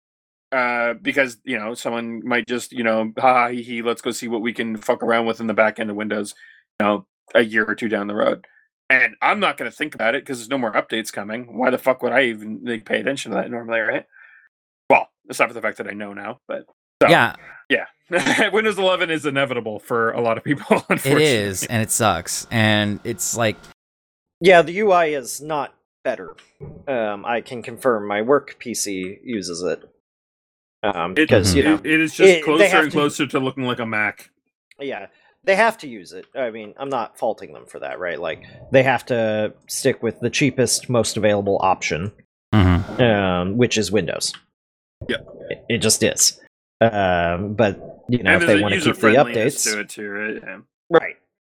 uh, because you know someone might just you know ha ha he he let's go see what we can fuck around with in the back end of Windows, you know, a year or two down the road. And I'm not going to think about it because there's no more updates coming. Why the fuck would I even like, pay attention to that normally, right? Well, aside from the fact that I know now, but so, Yeah, yeah, Windows eleven is inevitable for a lot of people. it Unfortunately, is, and it sucks. And it's like, yeah, the U I is not better. Um, I can confirm my work P C uses it. Um, It- because you know, it, it is just it- they closer have and to- closer to looking like a Mac. yeah, they have to use it. I mean, I'm not faulting them for that, right? Like, they have to stick with the cheapest, most available option, mhm. um, which is Windows. Yep. It, it just is. Um, but you know, And if there's they a want to user keep the friendliness updates, to it too, right? Yeah. right?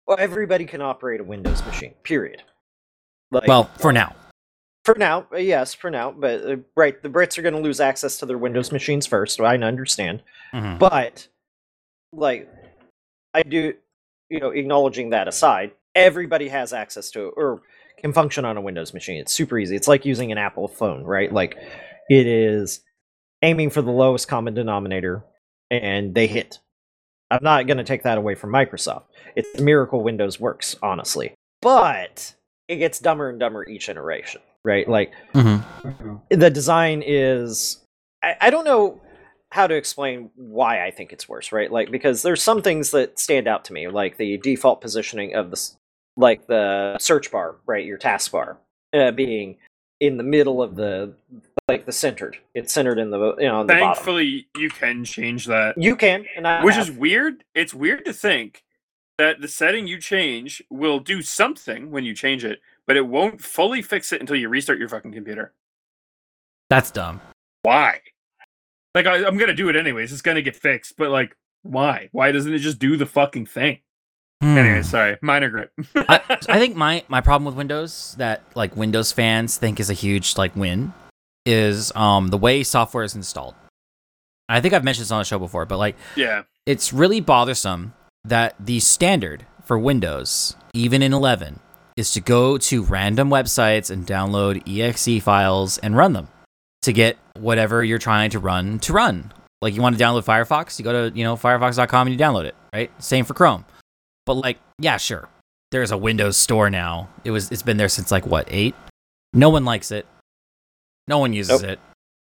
Well, everybody can operate a Windows machine. Period. Like, Well, for now. For now, uh, yes, for now. But uh, right, the Brits are going to lose access to their Windows machines first. I understand, Mhm. but like, I do, you know, acknowledging that aside, everybody has access to or can function on a Windows machine. It's super easy. It's like using an Apple phone, right? Like, it is aiming for the lowest common denominator, and they hit. I'm not going to take that away from Microsoft. It's a miracle Windows works, honestly. But it gets dumber and dumber each iteration, right? Like, Mm-hmm. the design is... I, I don't know how to explain why I think it's worse, right? Like, because there's some things that stand out to me, like the default positioning of the, like the search bar, right? Your taskbar uh, being in the middle of the, like the centered. It's centered in the, you know, on the bottom. Thankfully, you can change that. You can, and I Which have. is weird. It's weird to think that the setting you change will do something when you change it, but it won't fully fix it until you restart your fucking computer. That's dumb. Why? Like, I, I'm gonna do it anyways. It's gonna get fixed, but like, why? Why doesn't it just do the fucking thing? Hmm. Anyway, sorry, minor grip. I, I think my, my problem with Windows that like Windows fans think is a huge like win is um the way software is installed. I think I've mentioned this on the show before, but like Yeah. it's really bothersome that the standard for Windows, even in eleven, is to go to random websites and download E X E files and run them to get whatever you're trying to run to run. Like you want to download Firefox, you go to, you know, firefox dot com and you download it, right? Same for Chrome. But like, yeah, sure. There's a Windows store now. It was it's been there since like what, eight? No one likes it. No one uses Nope. it.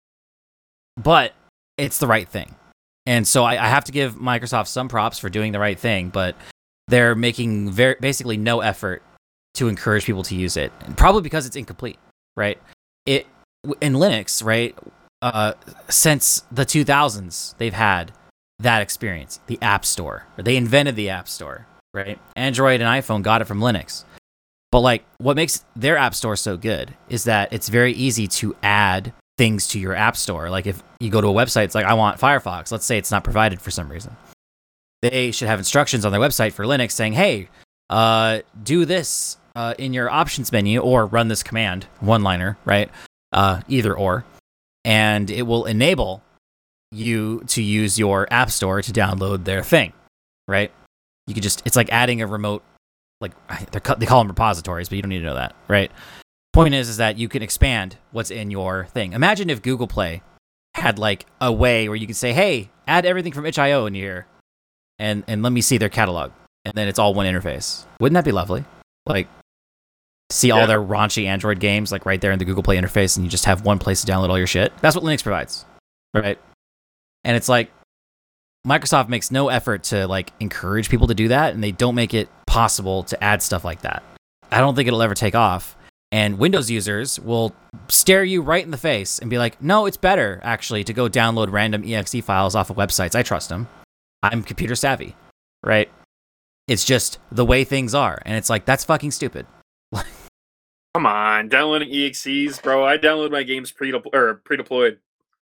But it's the right thing. And so I, I have to give Microsoft some props for doing the right thing, but they're making very basically no effort to encourage people to use it. And probably because it's incomplete, right? It in Linux, right? Uh, since the two thousands, they've had that experience, the App Store. They invented the App Store, right? Android and iPhone got it from Linux. But like, what makes their App Store so good is that it's very easy to add things to your App Store. Like if you go to a website, it's like, I want Firefox. Let's say it's not provided for some reason. They should have instructions on their website for Linux saying, hey, uh, do this uh, in your options menu or run this command, one-liner, right? Uh, either or. And it will enable you to use your App Store to download their thing, right? You could just, it's like adding a remote, like they're, they call them repositories, but you don't need to know that, right? Point is, is that you can expand what's in your thing. Imagine if Google Play had like a way where you could say, hey, add everything from itch dot i o in here and, and let me see their catalog. And then it's all one interface. Wouldn't that be lovely? Like, see all Yeah. their raunchy Android games like right there in the Google Play interface and you just have one place to download all your shit. That's what Linux provides, right? And it's like, Microsoft makes no effort to like encourage people to do that, and they don't make it possible to add stuff like that. I don't think it'll ever take off. And Windows users will stare you right in the face and be like, no, it's better actually to go download random E X E files off of websites. I trust them. I'm computer savvy, right? It's just the way things are. And it's like, that's fucking stupid. Come on, downloading E X Es, bro. I download my games pre or pre-deployed.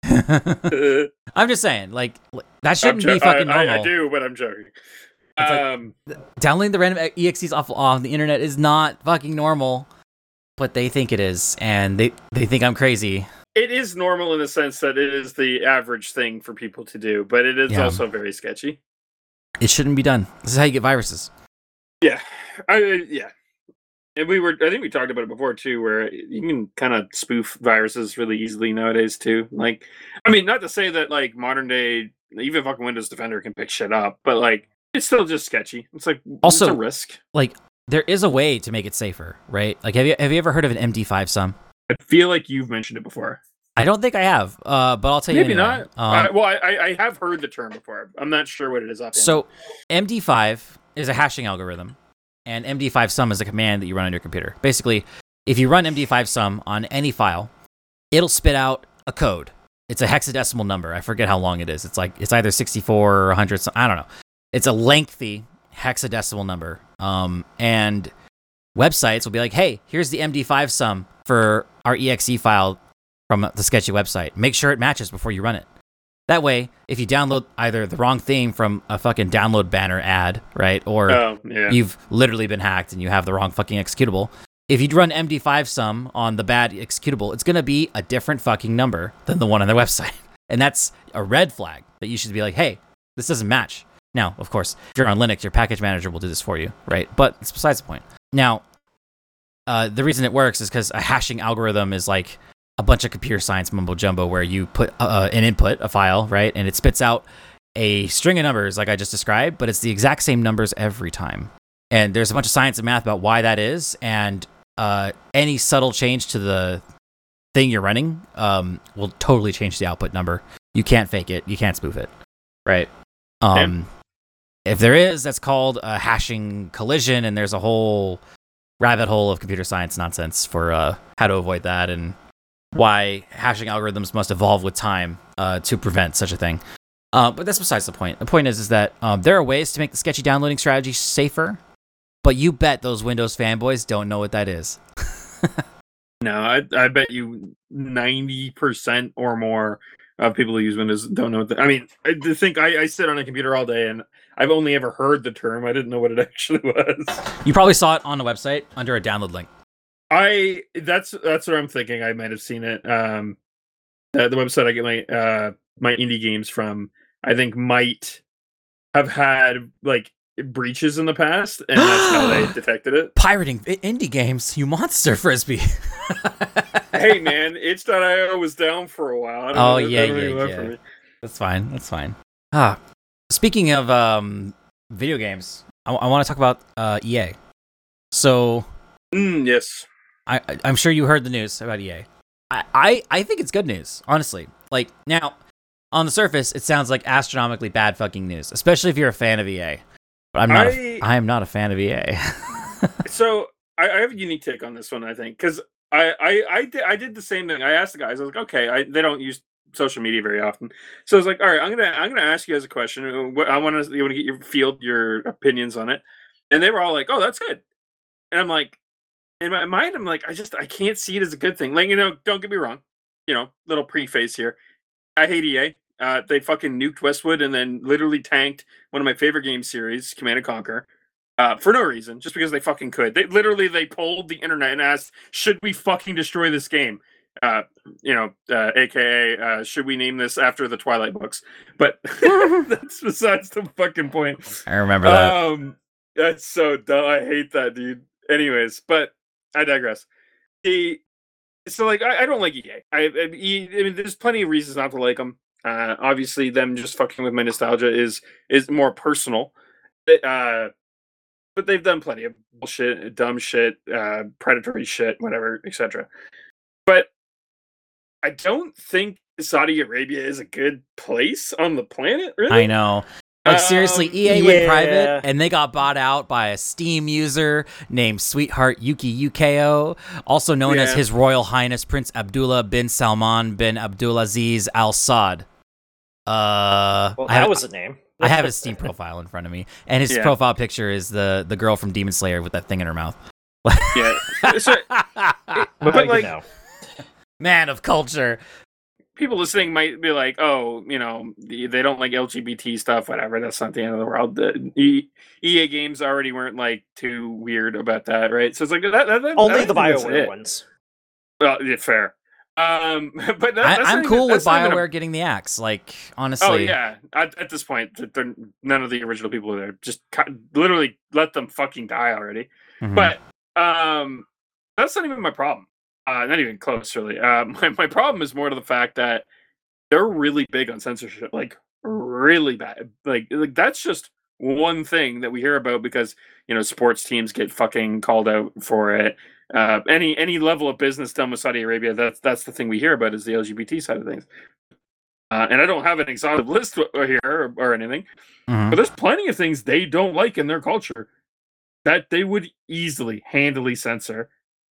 I'm just saying, like, that shouldn't jo- be fucking I, normal. I, I do, but I'm joking. It's like- Um, Downloading the random E X Es off on the internet is not fucking normal, but they think it is, and they, they think I'm crazy. it is normal in the sense that it is the average thing for people to do, but it is Yeah. also very sketchy. It shouldn't be done. This is how you get viruses. Yeah, I yeah, and we were. I think we talked about it before too, where you can kind of spoof viruses really easily nowadays too. Like, I mean, not to say that like modern day, even fucking Windows Defender can pick shit up, but like it's still just sketchy. It's like Also- it's a risk. Like, there is a way to make it safer, right? Like, have you have you ever heard of an M D five sum? I feel like you've mentioned it before. I don't think I have, uh, but I'll tell Maybe you anyway. not. Um, Uh, well, I, I I have heard the term before. I'm not sure what it is offhand. So M D five is a hashing algorithm, and M D five sum is a command that you run on your computer. Basically, if you run M D five sum on any file, it'll spit out a code. It's a hexadecimal number. I forget how long it is. It's like it's either sixty-four or one hundred. I don't know. It's a lengthy hexadecimal number. Um, and websites will be like, hey, here's the M D five sum for our E X E file from the sketchy website. Make sure it matches before you run it. That way, if you download either the wrong theme from a fucking download banner ad, right, or Oh, yeah. you've literally been hacked and you have the wrong fucking executable, if you run M D five sum on the bad executable, it's going to be a different fucking number than the one on their website. And that's a red flag that you should be like, hey, this doesn't match. Now, of course, if you're on Linux, your package manager will do this for you, right? But it's besides the point. Now, uh, the reason it works is because a hashing algorithm is like a bunch of computer science mumbo jumbo where you put uh, an input, a file, right? And it spits out a string of numbers like I just described, but it's the exact same numbers every time. And there's a bunch of science and math about why that is. And uh, any subtle change to the thing you're running um, will totally change the output number. You can't fake it. You can't spoof it, right? Um, if there is, that's called a hashing collision. And there's a whole rabbit hole of computer science nonsense for uh, how to avoid that and why hashing algorithms must evolve with time uh, to prevent such a thing. Uh, but that's besides the point. The point is, is that um, there are ways to make the sketchy downloading strategy safer, but you bet those Windows fanboys don't know what that is. No, I, I bet you ninety percent or more of people who use Windows don't know what that... I mean, I think I, I sit on a computer all day, and I've only ever heard the term. I didn't know what it actually was. You probably saw it on the website under a download link. I that's that's what I'm thinking. I might have seen it. Um, the, the website I get my uh my indie games from, I think, might have had like breaches in the past, and that's how they detected it. Pirating indie games, you monster, Frisbee. Hey man, itch dot i o was down for a while. I don't Oh know, yeah, really yeah, yeah. That's fine. That's fine. Ah, speaking of um video games, I, I want to talk about uh E A. So, mm, yes. I, I'm sure you heard the news about E A. I, I, I think it's good news, honestly. Like, now, on the surface, it sounds like astronomically bad fucking news, especially if you're a fan of E A. But I'm not. I, a, I am not a fan of E A. so I, I have a unique take on this one, I think, because I, I, I, did, I did the same thing. I asked the guys. I was like, okay, I, they don't use social media very often, so I was like, all right, I'm gonna, I'm gonna ask you guys a question. I want to, you want to get your field, your opinions on it, and they were all like, oh, that's good, and I'm like. In my mind, I'm like, I just, I can't see it as a good thing. Like, you know, don't get me wrong. You know, little preface here. I hate E A. Uh, they fucking nuked Westwood and then literally tanked one of my favorite game series, Command and Conquer, uh, for no reason, just because they fucking could. They literally, they polled the internet and asked, should we fucking destroy this game? Uh, you know, uh, A K A, uh, should we name this after the Twilight books? But that's besides the fucking point. I remember that. Um, that's so dumb. I hate that, dude. Anyways, but I digress. The so like I, I don't like E A. I, I, I mean, there's plenty of reasons not to like them. Uh, obviously, them just fucking with my nostalgia is is more personal. Uh, but they've done plenty of bullshit, dumb shit, uh, predatory shit, whatever, et cetera. But I don't think Saudi Arabia is a good place on the planet. Really, I know. Like, seriously, Um, E A yeah. went private, and they got bought out by a Steam user named Sweetheart Yuki U K O, also known as Yeah. His Royal Highness Prince Abdullah bin Salman bin Abdulaziz Al Saud. Uh, Well, I that have, was a name. I have his Steam profile in front of me, and his Yeah. profile picture is the, the girl from Demon Slayer with that thing in her mouth. yeah. So, Well, but you like, know. Man of culture. people listening might be like, "Oh, you know, they don't like L G B T stuff, whatever. That's not the end of the world." The E- EA games already weren't like too weird about that, right? So it's like that. that, that Only I the think that's BioWare it. ones. Well, yeah, fair. Um, but that, I, that's I'm not cool even, with that's not even a- BioWare getting the axe. Like, honestly. Oh yeah, at, at this point, th- they're, none of the original people are there. Just cut, literally let them fucking die already. Mhm. But um, that's not even my problem. Uh, not even close, really. Uh, my my problem is more to the fact that they're really big on censorship, like really bad. Like, like that's just one thing that we hear about because you know sports teams get fucking called out for it. Uh, any any level of business done with Saudi Arabia, that's that's the thing we hear about is the L G B T side of things. Uh, and I don't have an exhaustive list here or, or anything, Mhm. but there's plenty of things they don't like in their culture that they would easily, handily censor.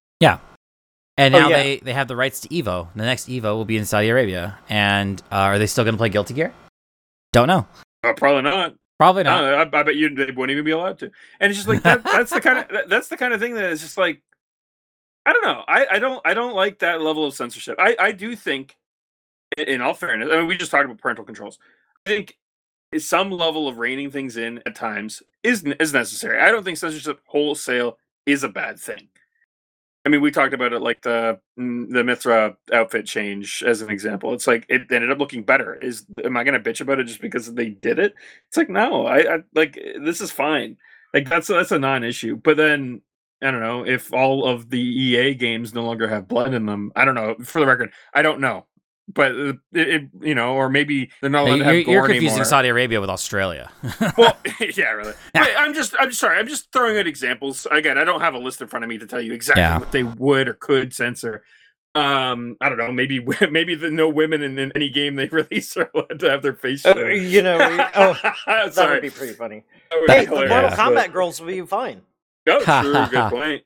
And Oh, now yeah. they, they have the rights to Evo. The next Evo will be in Saudi Arabia. And uh, are they still going to play Guilty Gear? Don't know. Uh, probably not. Probably I, not. don't know, I, I bet you they wouldn't even be allowed to. And it's just like that, that's the kind of that- that's the kind of thing that is just like I don't know. I, I don't I don't like that level of censorship. I, I do think in all fairness, I mean, we just talked about parental controls. I think some level of reining things in at times is is necessary. I don't think censorship wholesale is a bad thing. I mean, we talked about it like the the Mithra outfit change as an example. It's like it ended up looking better. Is am I going to bitch about it just because they did it? It's like no, I, I like this is fine. Like that's that's a non-issue. But then I don't know if all of the E A games no longer have blood in them. I don't know. For the record, I don't know. But it, it you know, or maybe they're not allowed You're, to have gore you're confusing anymore. Saudi Arabia with Australia. Well, yeah, really. But I'm just, I'm sorry. I'm just throwing out examples. Again, I don't have a list in front of me to tell you exactly Yeah. what they would or could censor. Um, I don't know. Maybe, maybe the no women in, in any game they release are allowed to have their face shown. Uh, you know, we- oh, that sorry. would be pretty funny. That would Hey, be the hilarious, Mortal but- Kombat girls will be fine. Oh, true. Good point.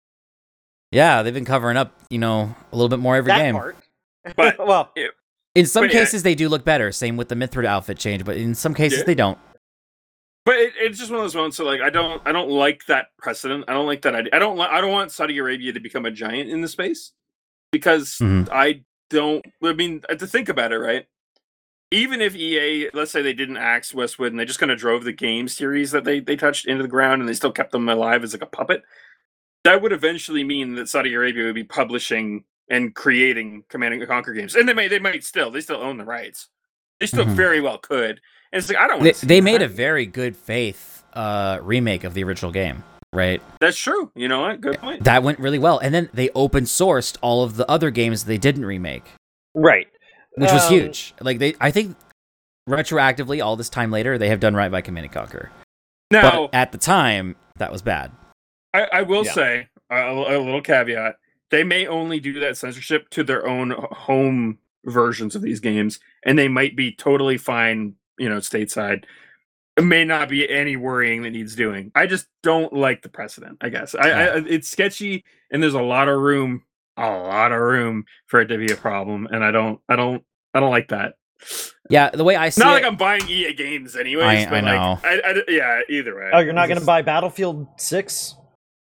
Yeah, they've been covering up, you know, a little bit more every That game. part. But well, In some But yeah. cases, they do look better. Same with the Mithra outfit change, but in some cases, Yeah. they don't. But it, it's just one of those moments. So, like, I don't, I don't like that precedent. I don't like that idea. I don't, li- I don't want Saudi Arabia to become a giant in the space because Mhm. I don't. I mean, to think about it, right? Even if E A, let's say they didn't axe Westwood and they just kind of drove the game series that they they touched into the ground and they still kept them alive as like a puppet, that would eventually mean that Saudi Arabia would be publishing and creating Command and Conquer games, and they may, they might still, they still own the rights. They still Mhm. very well could. And it's like I don't. They, wanna see they made that. a very good faith uh, remake of the original game, right? That's true. You know what? Good point. That went really well. And then they open sourced all of the other games they didn't remake, right. which was Um, huge. Like they, I think, retroactively, all this time later, they have done right by Command and Conquer. Now, But at the time, that was bad. I, I will Yeah. say a, a little caveat: they may only do that censorship to their own home versions of these games, and they might be totally fine, you know, stateside. It may not be any worrying that needs doing. I just don't like the precedent. I guess I, I it's sketchy, and there's a lot of room, a lot of room for it to be a problem, and I don't, I don't, I don't like that. Yeah, the way I see Not it, like I'm buying E A games, anyways. I- but I know. Like, I, I, yeah, either way. Oh, you're not It's going to just- buy Battlefield six?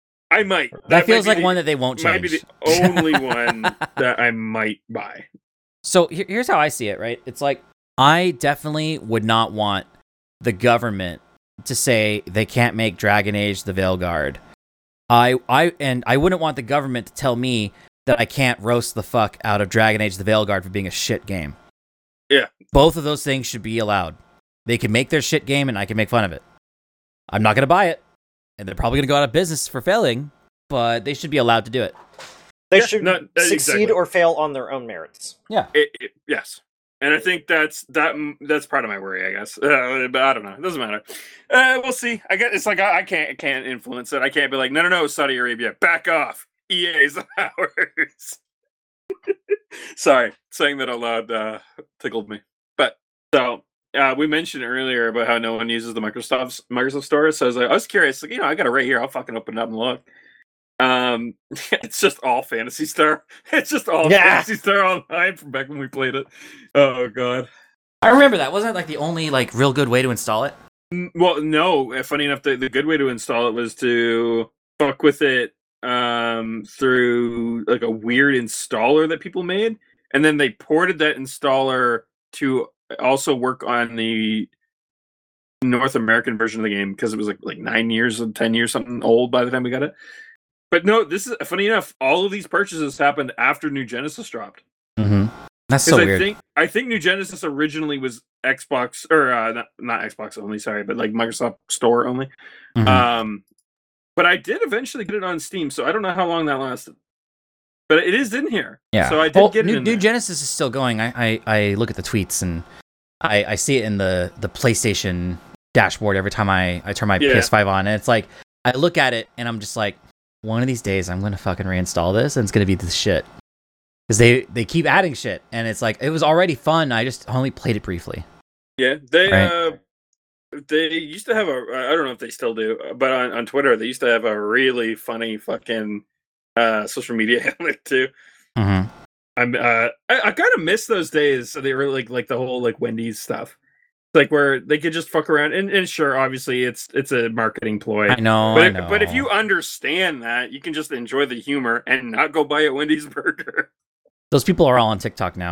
I might. that might feels be like the- one that they won't might be change. the only one that I might buy. So here, here's how I see it, right? It's like I definitely would not want the government to say they can't make Dragon Age the Veilguard. I I and I wouldn't want the government to tell me that I can't roast the fuck out of Dragon Age the Veilguard for being a shit game. Yeah. Both of those things should be allowed. They can make their shit game and I can make fun of it. I'm not going to buy it. And they're probably going to go out of business for failing, but they should be allowed to do it. They Yeah, should no, uh, succeed exactly. or fail on their own merits. It, it, yes, and I think that's that. That's part of my worry, I guess. Uh, but I don't know. It doesn't matter. Uh, we'll see. I guess it's like I, I can't I can't influence it. I can't be like, no, no, no, Saudi Arabia, back off. E A is ours. Sorry, saying that out loud uh, tickled me. But so uh, we mentioned earlier about how no one uses the Microsoft Microsoft Store. So I was like, I was curious. Like, you know, I got it right here. I'll fucking open it up and look. Um, it's just all Fantasy Star. It's just all Yeah. Fantasy Star Online from back when we played it. Oh god. I remember that. Wasn't it like the only like real good way to install it? N- Well, no. uh, Funny enough, the, the good way to install it was to fuck with it um through like a weird installer that people made, and then they ported that installer to also work on the North American version of the game because it was like like nine years and ten years something old by the time we got it. But no, this is funny enough. All of these purchases happened after New Genesis dropped. Mm-hmm. That's Because so I weird. think I think New Genesis originally was Xbox or uh, not, not Xbox only, sorry, but like Microsoft Store only. Mhm. Um, but I did eventually get it on Steam, so I don't know how long that lasted. But it is in here. Yeah. So I did well, get it New, in New there. Genesis is still going. I, I, I look at the tweets and I, I see it in the, the PlayStation dashboard every time I, I turn my Yeah. P S five on. And it's like, I look at it and I'm just like, one of these days I'm going to fucking reinstall this and it's going to be this shit. Because they, they keep adding shit. And it's like, it was already fun. I just only played it briefly. Yeah, they Right. uh, they used to have a. I don't know if they still do, but on, on Twitter they used to have a really funny fucking uh, social media handle too. Mm-hmm. I'm uh, I, I kind of miss those days. So they were like like the whole like Wendy's stuff, like where they could just fuck around. And, and sure, obviously it's it's a marketing ploy. I know. But I if, know. but if you understand that, you can just enjoy the humor and not go buy a Wendy's burger. Those people are all on TikTok now.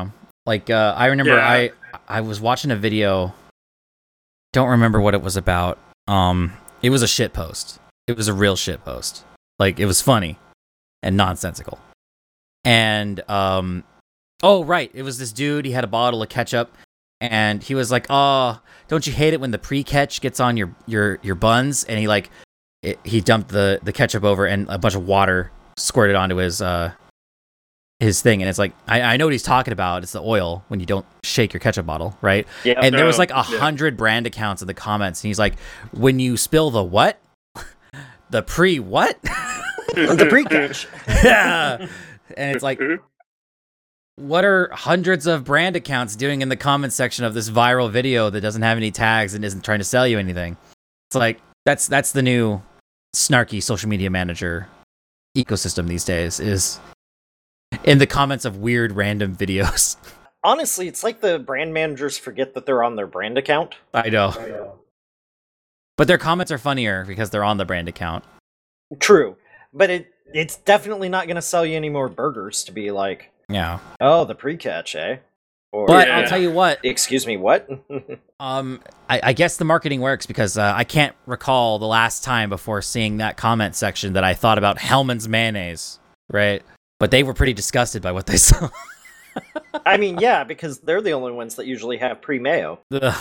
Like uh, I remember Yeah. I I was watching a video. Don't remember what it was about. Um, it was a shit post. It was a real shit post. Like it was funny and nonsensical. And um, oh right, it was this dude. He had a bottle of ketchup, and he was like, "Oh, don't you hate it when the pre-catch gets on your your your buns?" And he like it, he dumped the the ketchup over, and a bunch of water squirted onto his uh his thing. And it's like I, I know what he's talking about. It's the oil when you don't shake your ketchup bottle, right? Yeah. And there was like a Yeah. hundred brand accounts in the comments, and he's like, "When you spill the what? The pre what?" The pre-catch. Yeah. And it's like, what are hundreds of brand accounts doing in the comments section of this viral video that doesn't have any tags and isn't trying to sell you anything? It's like that's that's the new snarky social media manager ecosystem these days, is in the comments of weird random videos. Honestly, it's like the brand managers forget that they're on their brand account. I know. But their comments are funnier because they're on the brand account. True, but it it's definitely not going to sell you any more burgers to be like, Yeah. oh, the pre-catch, eh? Or But Yeah. I'll tell you what, excuse me, what? um, I, I guess the marketing works because uh, I can't recall the last time before seeing that comment section that I thought about Hellman's mayonnaise, right? But they were pretty disgusted by what they saw. I mean, yeah, because they're the only ones that usually have pre-mayo. Ugh.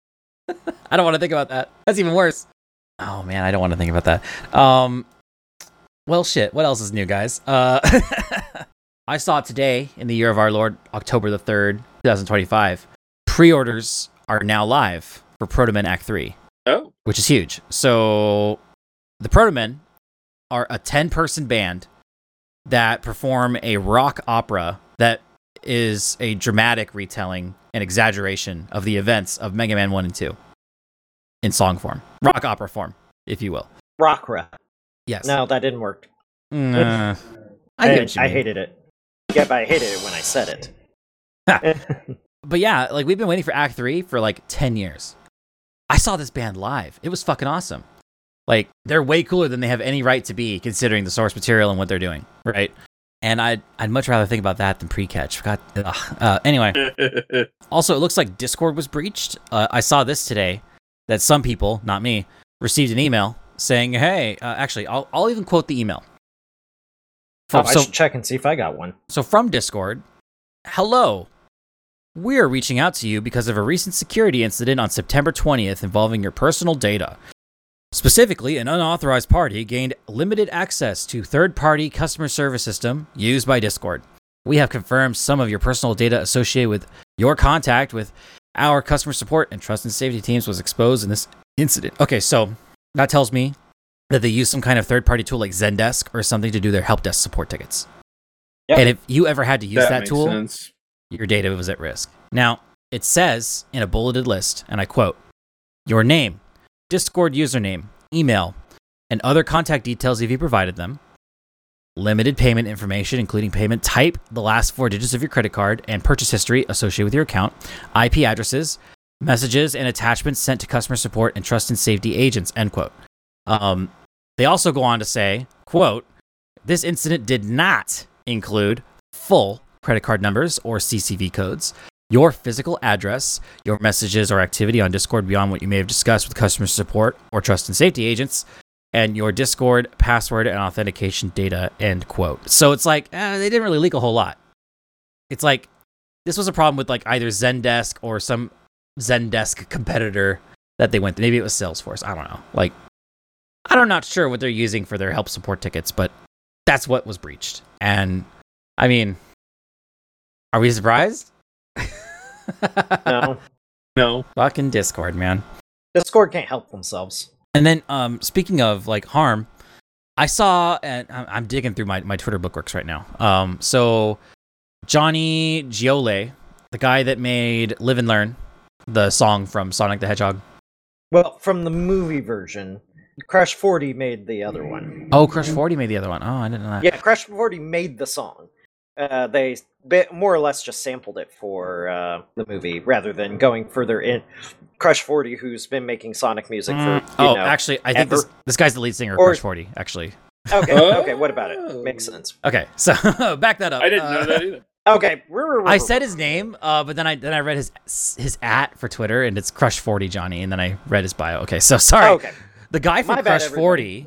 I don't want to think about that. That's even worse. Oh man, I don't want to think about that. Um, well, shit. What else is new, guys? Uh, I saw today, in the year of our Lord, October the third, twenty twenty-five. Pre-orders are now live for Protomen Act Three, Oh. which is huge. So, the Protomen are a ten-person band that perform a rock opera that is a dramatic retelling and exaggeration of the events of Mega Man one and two in song form. Rock opera form, if you will. Rockra. Yes. No, that didn't work. Mm, uh, I, I, get what you I mean. hated it. Yeah, but I hated it when I said it. But yeah, like we've been waiting for Act three for like ten years. I saw this band live. It was fucking awesome. Like, they're way cooler than they have any right to be, considering the source material and what they're doing, right? And I'd, I'd much rather think about that than pre-catch. God, ugh. Uh, anyway, also, it looks like Discord was breached. Uh, I saw this today, that some people, not me, received an email saying, hey, uh, actually, I'll, I'll even quote the email. Oh, I so, should check and see if I got one. so from Discord, hello. We're reaching out to you because of a recent security incident on September twentieth involving your personal data. Specifically, an unauthorized party gained limited access to third-party customer service system used by Discord. We have confirmed some of your personal data associated with your contact with our customer support and trust and safety teams was exposed in this incident. Okay, so that tells me that they use some kind of third-party tool like Zendesk or something to do their help desk support tickets. Yep. And if you ever had to use that, makes tool, sense. your data was at risk. Now, it says in a bulleted list, and I quote, your name, Discord username, email, and other contact details if you provided them, limited payment information, including payment type, the last four digits of your credit card, and purchase history associated with your account, I P addresses, messages, and attachments sent to customer support and trust and safety agents, end quote. Um, they also go on to say, quote, this incident did not include full credit card numbers or C C V codes, your physical address, your messages or activity on Discord beyond what you may have discussed with customer support or trust and safety agents, and your Discord password and authentication data, end quote. So it's like, eh, they didn't really leak a whole lot. It's like, this was a problem with like either Zendesk or some Zendesk competitor that they went through. Maybe it was Salesforce. I don't know. Like, I'm not sure what they're using for their help support tickets, but that's what was breached. And I mean, are we surprised? No. No. Fucking Discord, man. Discord can't help themselves. And then, um, speaking of like harm, I saw, and I'm I'm digging through my, my Twitter bookworks right now. Um, so Johnny Giole, the guy that made Live and Learn, the song from Sonic the Hedgehog. Well, from the movie version, Crash forty made the other one. Oh, Crush forty made the other one. Oh, I didn't know that. Yeah, Crash forty made the song. Uh, they bit, more or less just sampled it for uh, the movie rather than going further in. Crush forty, who's been making Sonic music for, Mm, you oh, know, actually, I think this, ever. this guy's the lead singer of Or- Crush forty, actually. Okay, Oh. okay, what about it? Makes sense. Okay, so back that up. I didn't Uh, know that either. Okay, I said his name, uh, but then I then I read his his at for Twitter, and it's Crush forty Johnny, and then I read his bio. Okay, so sorry. Okay. The guy from My Crush bad, forty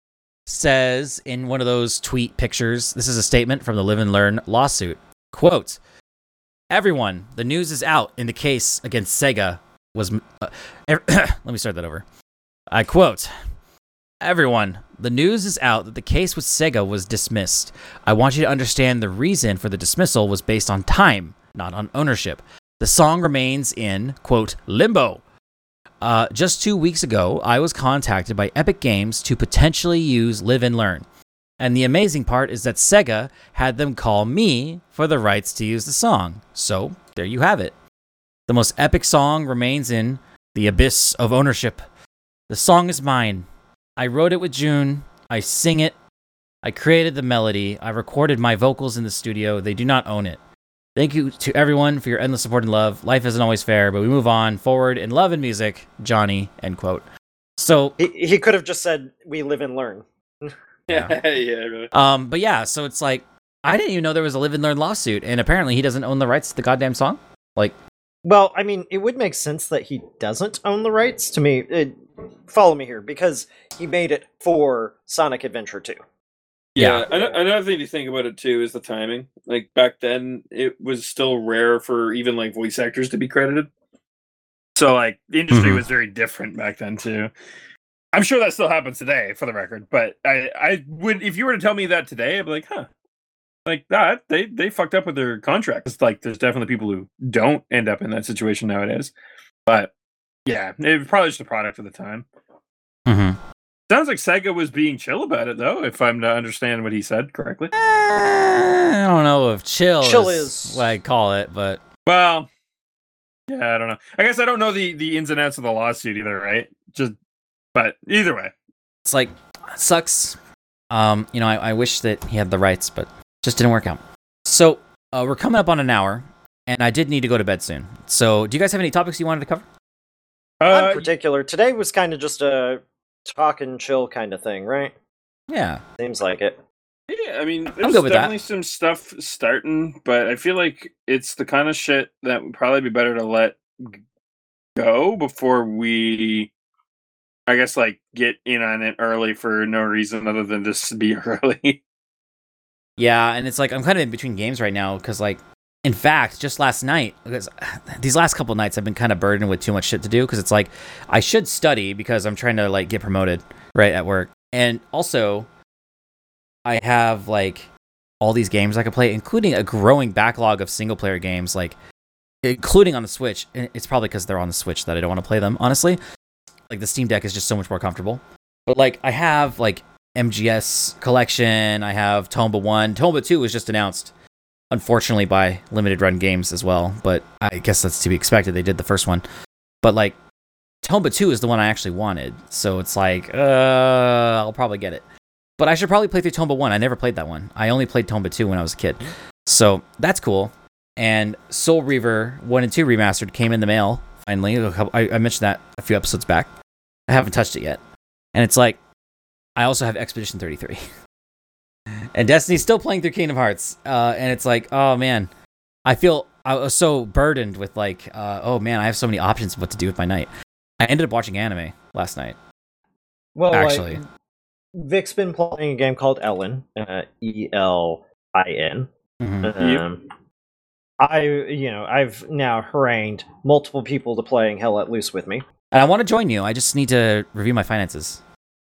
says in one of those tweet pictures, this is a statement from the Live and Learn lawsuit. Quote, everyone, the news is out in the case against Sega was... Uh, er, let me start that over. I quote, everyone, the news is out that the case with Sega was dismissed. I want you to understand the reason for the dismissal was based on time, not on ownership. The song remains in, quote, limbo. Uh, just two weeks ago, I was contacted by Epic Games to potentially use Live and Learn. And the amazing part is that Sega had them call me for the rights to use the song. So, there you have it. The most epic song remains in the abyss of ownership. The song is mine. I wrote it with June. I sing it. I created the melody. I recorded my vocals in the studio. They do not own it. Thank you to everyone for your endless support and love. Life isn't always fair, but we move on forward in love and music. Johnny, end quote. So he, he could have just said, we live and learn. Yeah, yeah, really. Um, but yeah, so it's like, I didn't even know there was a Live and Learn lawsuit, and apparently he doesn't own the rights to the goddamn song. Like, well, I mean, it would make sense that he doesn't own the rights to me. It, follow me here, because he made it for Sonic Adventure two. Yeah, yeah. Another thing to think about it too is the timing. Like back then, it was still rare for even like voice actors to be credited. So like the industry mm-hmm. was very different back then too. I'm sure that still happens today, for the record. But I, I would, if you were to tell me that today, I'd be like, huh, like that they they fucked up with their contracts. Like there's definitely people who don't end up in that situation nowadays. But yeah, it was probably just a product of the time. Mm-hmm. Sounds like Sega was being chill about it, though, if I'm to understand what he said correctly. Uh, I don't know if chill, chill is, is what I call it, but... Well, yeah, I don't know. I guess I don't know the, the ins and outs of the lawsuit either, right? Just, but either way. It's like, it sucks. Um, you know, I, I wish that he had the rights, but just didn't work out. So, uh, we're coming up on an hour, and I did need to go to bed soon. So, do you guys have any topics you wanted to cover? Uh, in particular, today was kind of just a... talk and chill kind of thing, right? Yeah. Seems like it. Yeah, I mean, I'm there's good with definitely that. some stuff starting, but I feel like it's the kind of shit that would probably be better to let go before we, I guess, like, get in on it early for no reason other than just be early. Yeah, and it's like, I'm kind of in between games right now, because, like, in fact, just last night, because these last couple of nights I've been kind of burdened with too much shit to do, because it's like, I should study because I'm trying to, like, get promoted, right, at work. And also, I have, like, all these games I can play, including a growing backlog of single-player games, like, including on the Switch. And it's probably because they're on the Switch that I don't want to play them, honestly. Like, the Steam Deck is just so much more comfortable. But, like, I have, like, M G S Collection, I have Tomba one. Tomba two was just announced. Unfortunately, by Limited Run Games as well, but I guess that's to be expected. They did the first one, but like Tomba two is the one I actually wanted, so it's like uh, I'll probably get it. But I should probably play through Tomba one. I never played that one. I only played Tomba two when I was a kid, so that's cool. And Soul Reaver one and two remastered came in the mail finally. I, I mentioned that a few episodes back. I haven't touched it yet, and it's like I also have Expedition thirty-three. And Destiny's still playing through Kingdom Hearts, uh, and it's like, oh man, I feel I was so burdened with like, uh, oh man, I have so many options of what to do with my night. I ended up watching anime last night. Well, actually, like, Vic's been playing a game called Ellen, uh, E L I N. Mm-hmm. Um, I, you know, I've now harangued multiple people to playing Hell Let Loose with me, and I want to join you. I just need to review my finances.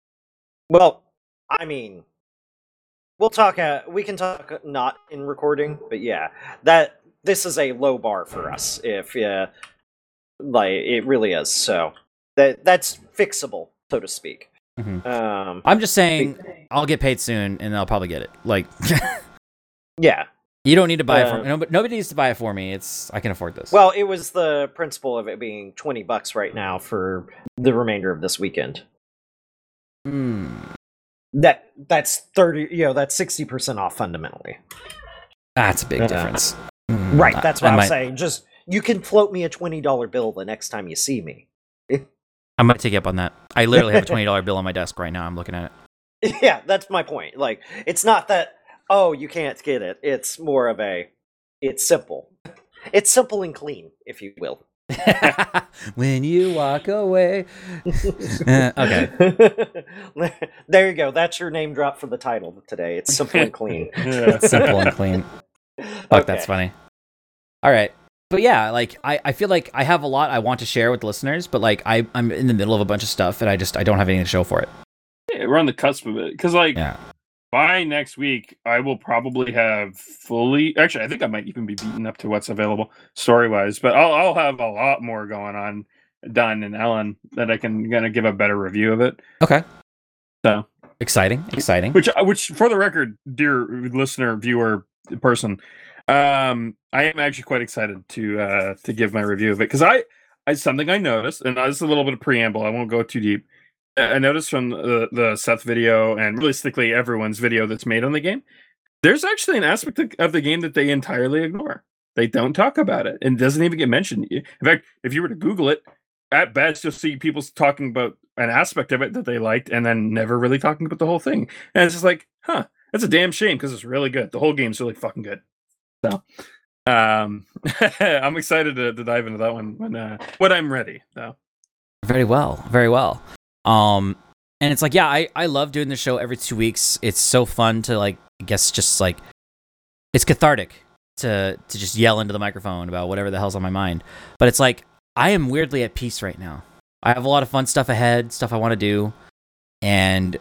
Well, I mean. We'll talk. Uh, we can talk not in recording, but yeah, that this is a low bar for us. If yeah, like it really is. So that that's fixable, so to speak. Mm-hmm. Um, I'm just saying, I'll get paid soon, and I'll probably get it. Like, yeah, you don't need to buy uh, it for me. No, but nobody needs to buy it for me. It's I can afford this. Well, it was the principle of it being twenty bucks right now for the remainder of this weekend. Hmm. That that's thirty. You know, that's sixty percent off fundamentally. That's a big uh, difference. Right. That's what I I'm might, saying. Just you can float me a twenty dollar bill the next time you see me. I might take you up on that. I literally have a twenty dollar bill on my desk right now. I'm looking at it. Yeah, that's my point. Like, it's not that oh you can't get it. It's more of a it's simple. It's simple and clean, if you will. When you walk away. Uh, okay. There you go. That's your name drop for the title today. It's simple and clean. Yeah. Simple and clean. Fuck, okay. That's funny. All right. But yeah, like I, I feel like I have a lot I want to share with the listeners, but like I, I'm in the middle of a bunch of stuff and I just I don't have anything to show for it. Yeah, we're on the cusp of it. Because like yeah. by next week, I will probably have fully. Actually, I think I might even be beaten up to what's available story wise, but I'll I'll have a lot more going on done in Ellen that I can gonna give a better review of it. Okay. So exciting, exciting. Which which for the record, dear listener, viewer, person, um, I am actually quite excited to uh to give my review of it because I I something I noticed, and this is a little bit of preamble. I won't go too deep. I noticed from the, the Seth video and realistically everyone's video that's made on the game, there's actually an aspect of the game that they entirely ignore. They don't talk about it and doesn't even get mentioned. In fact, if you were to Google it, at best you'll see people talking about an aspect of it that they liked and then never really talking about the whole thing. And it's just like, huh, that's a damn shame because it's really good. The whole game's really fucking good. So um, I'm excited to, to dive into that one when uh, when I'm ready. So. Very well, very well. Um, and it's like, yeah, I, I love doing the show every two weeks. It's so fun to like, I guess just like, it's cathartic to, to just yell into the microphone about whatever the hell's on my mind. But it's like, I am weirdly at peace right now. I have a lot of fun stuff ahead, stuff I want to do. And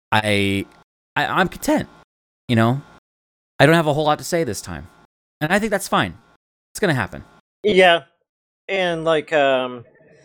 I, I, I'm content, you know, I don't have a whole lot to say this time. And I think that's fine. It's going to happen. Yeah. And like, um,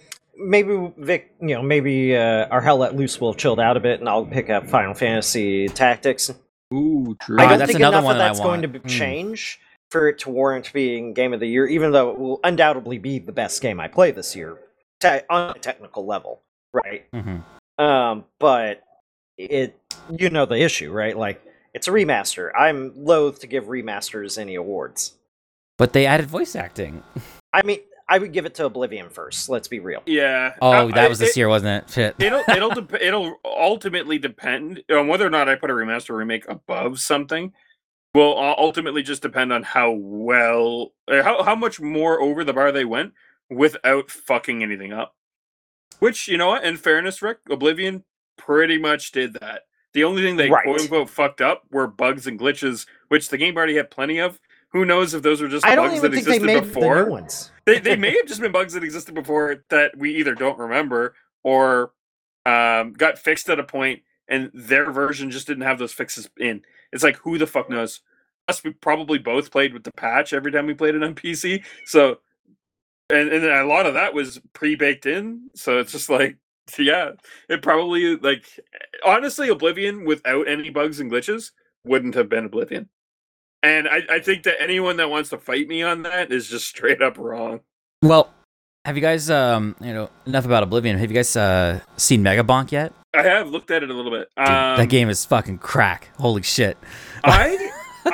maybe Vic, you know, maybe uh, our Hell Let Loose will chilled out a bit, and I'll pick up Final Fantasy Tactics. Ooh, true. I don't that's think another enough one of that I that's want. going to Mm. change for it to warrant being Game of the Year, even though it will undoubtedly be the best game I play this year te- on a technical level, right? Mm-hmm. Um, but it, you know, the issue, right? Like, it's a remaster. I'm loath to give remasters any awards. But they added voice acting. I mean, I would give it to Oblivion first. Let's be real. Yeah. Oh, I, that was I, this it, year, wasn't it? Shit. It'll it'll dep- it'll ultimately depend on whether or not I put a remaster or remake above something. Will ultimately just depend on how well, how how much more over the bar they went without fucking anything up. Which, you know what? In fairness, Rick, Oblivion pretty much did that. The only thing they Right. quote unquote fucked up were bugs and glitches, which the game already had plenty of. Who knows if those were just I don't bugs even that think they existed made before? the new ones. they they may have just been bugs that existed before that we either don't remember or um, got fixed at a point, and their version just didn't have those fixes in. It's like, who the fuck knows? Us, we probably both played with the patch every time we played it on P C. So, and and a lot of that was pre-baked in. So it's just like, yeah, it probably, like, honestly, Oblivion without any bugs and glitches wouldn't have been Oblivion. And I, I think that anyone that wants to fight me on that is just straight up wrong. Well, have you guys, um, you know, enough about Oblivion. Have you guys uh, seen Megabonk yet? I have looked at it a little bit. Dude, Um, that game is fucking crack. Holy shit. I,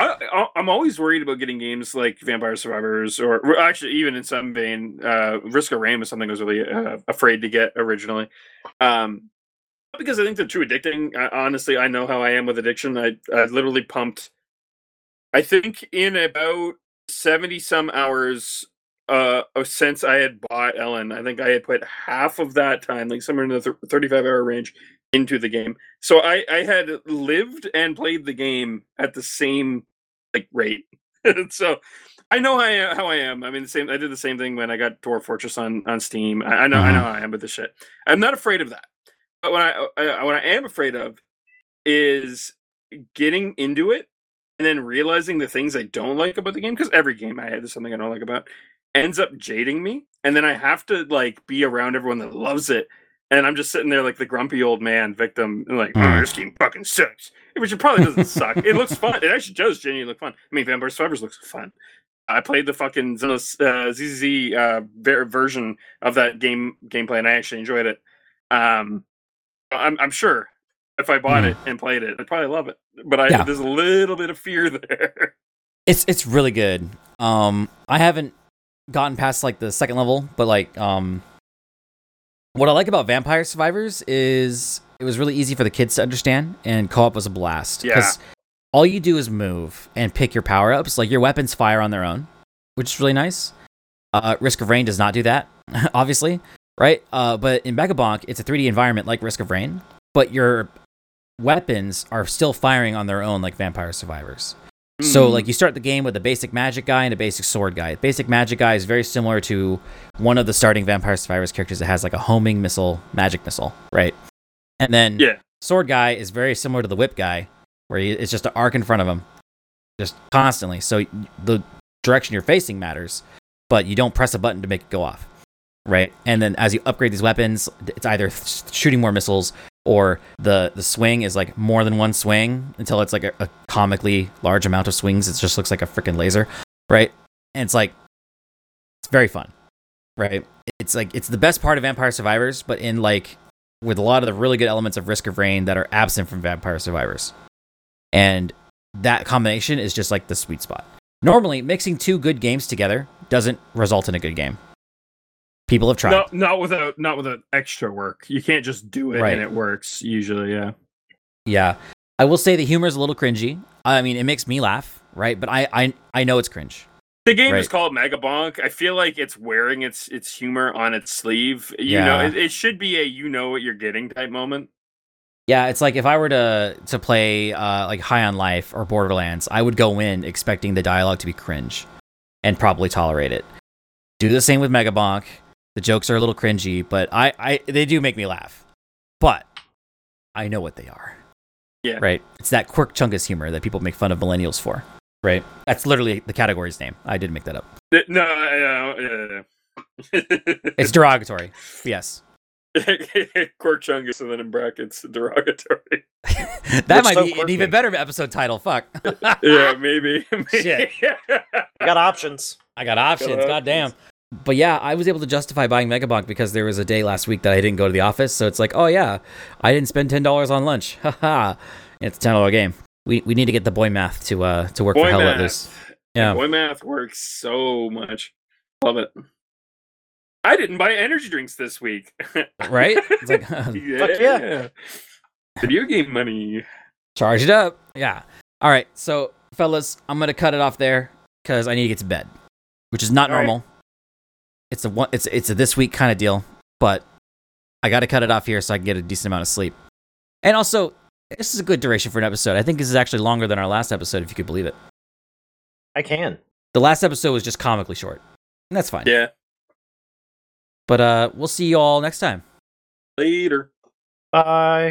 I I'm always worried about getting games like Vampire Survivors, or or actually even in some vein, uh, Risk of Rain was something I was really uh, afraid to get originally. Um, because I think they're too addicting. I, honestly, I know how I am with addiction. I, I literally pumped, I think in about seventy some hours uh, since I had bought Ellen, I think I had put half of that time, like somewhere in the th- thirty-five hour range, into the game. So I, I had lived and played the game at the same like rate. So I know how I, how I am. I mean, the same. I did the same thing when I got Dwarf Fortress on, on Steam. I, I know I know how I am with this shit. I'm not afraid of that. But what I, I what I am afraid of is getting into it and then realizing the things I don't like about the game, because every game I have is something I don't like about, ends up jading me, and then I have to like be around everyone that loves it, and I'm just sitting there like the grumpy old man victim, and like, oh, this game fucking sucks. Which it probably doesn't suck. It looks fun. It actually does genuinely look fun. I mean, Vampire Survivors looks fun. I played the fucking uh, Z Z Z uh, ver- version of that game gameplay, and I actually enjoyed it. Um, I'm, I'm sure if I bought Mm. it and played it, I'd probably love it. But I, Yeah. there's a little bit of fear there. It's it's really good. Um, I haven't gotten past like the second level, but like um, what I like about Vampire Survivors is it was really easy for the kids to understand, and co-op was a blast. Yeah. All you do is move and pick your power ups. Like your weapons fire on their own, which is really nice. Uh, Risk of Rain does not do that, obviously, right? Uh, but in Megabonk, it's a three D environment like Risk of Rain, but your weapons are still firing on their own like Vampire Survivors. Mm. So, like, you start the game with a basic magic guy and a basic sword guy. Basic magic guy is very similar to one of the starting Vampire Survivors characters that has like a homing missile, magic missile, right? And then yeah. sword guy is very similar to the whip guy, where he, it's just an arc in front of him, just constantly. So the direction you're facing matters, but you don't press a button to make it go off, right? And then as you upgrade these weapons, it's either shooting more missiles or the, the swing is like more than one swing until it's like a, a comically large amount of swings. It just looks like a freaking laser, right? And it's like, it's very fun, right? It's like, it's the best part of Vampire Survivors, but in like, with a lot of the really good elements of Risk of Rain that are absent from Vampire Survivors. And that combination is just like the sweet spot. Normally, mixing two good games together doesn't result in a good game. People have tried. No, not without not without extra work. You can't just do it right. and it works usually, yeah. Yeah. I will say the humor is a little cringy. I mean, it makes me laugh, right? But I I, I know it's cringe. The game right. is called Megabonk. I feel like it's wearing its its humor on its sleeve. You yeah. know, it, it should be a you know what you're getting type moment. Yeah, it's like if I were to to play uh, like High on Life or Borderlands, I would go in expecting the dialogue to be cringe and probably tolerate it. Do the same with Megabonk. The jokes are a little cringy, but I, I they do make me laugh. But I know what they are. Yeah. Right? It's that quirk chungus humor that people make fun of millennials for. Right? That's literally the category's name. I didn't make that up. No, no, no. It's derogatory. Yes. Quirk chungus and then in brackets derogatory. that It's might so be quirky. an even better episode title. Fuck. yeah, maybe. Shit. I got options. I got options. Got God damn. But yeah, I was able to justify buying Megabonk because there was a day last week that I didn't go to the office. So it's like, oh yeah, I didn't spend ten dollars on lunch. Haha. It's a ten dollar game. We we need to get the boy math to uh to work Boy for Hell math. Let Loose. Yeah. Boy math works so much. Love it. I didn't buy energy drinks this week. Right? It's like yeah. Fuck yeah. Video game money. charge it up. Yeah. All right. So fellas, I'm gonna cut it off there because I need to get to bed, which is not All normal. Right. It's a one. It's it's a this week kind of deal, but I got to cut it off here so I can get a decent amount of sleep. And also, this is a good duration for an episode. I think this is actually longer than our last episode, if you could believe it. I can. The last episode was just comically short. And that's fine. Yeah. But uh, we'll see you all next time. Later. Bye.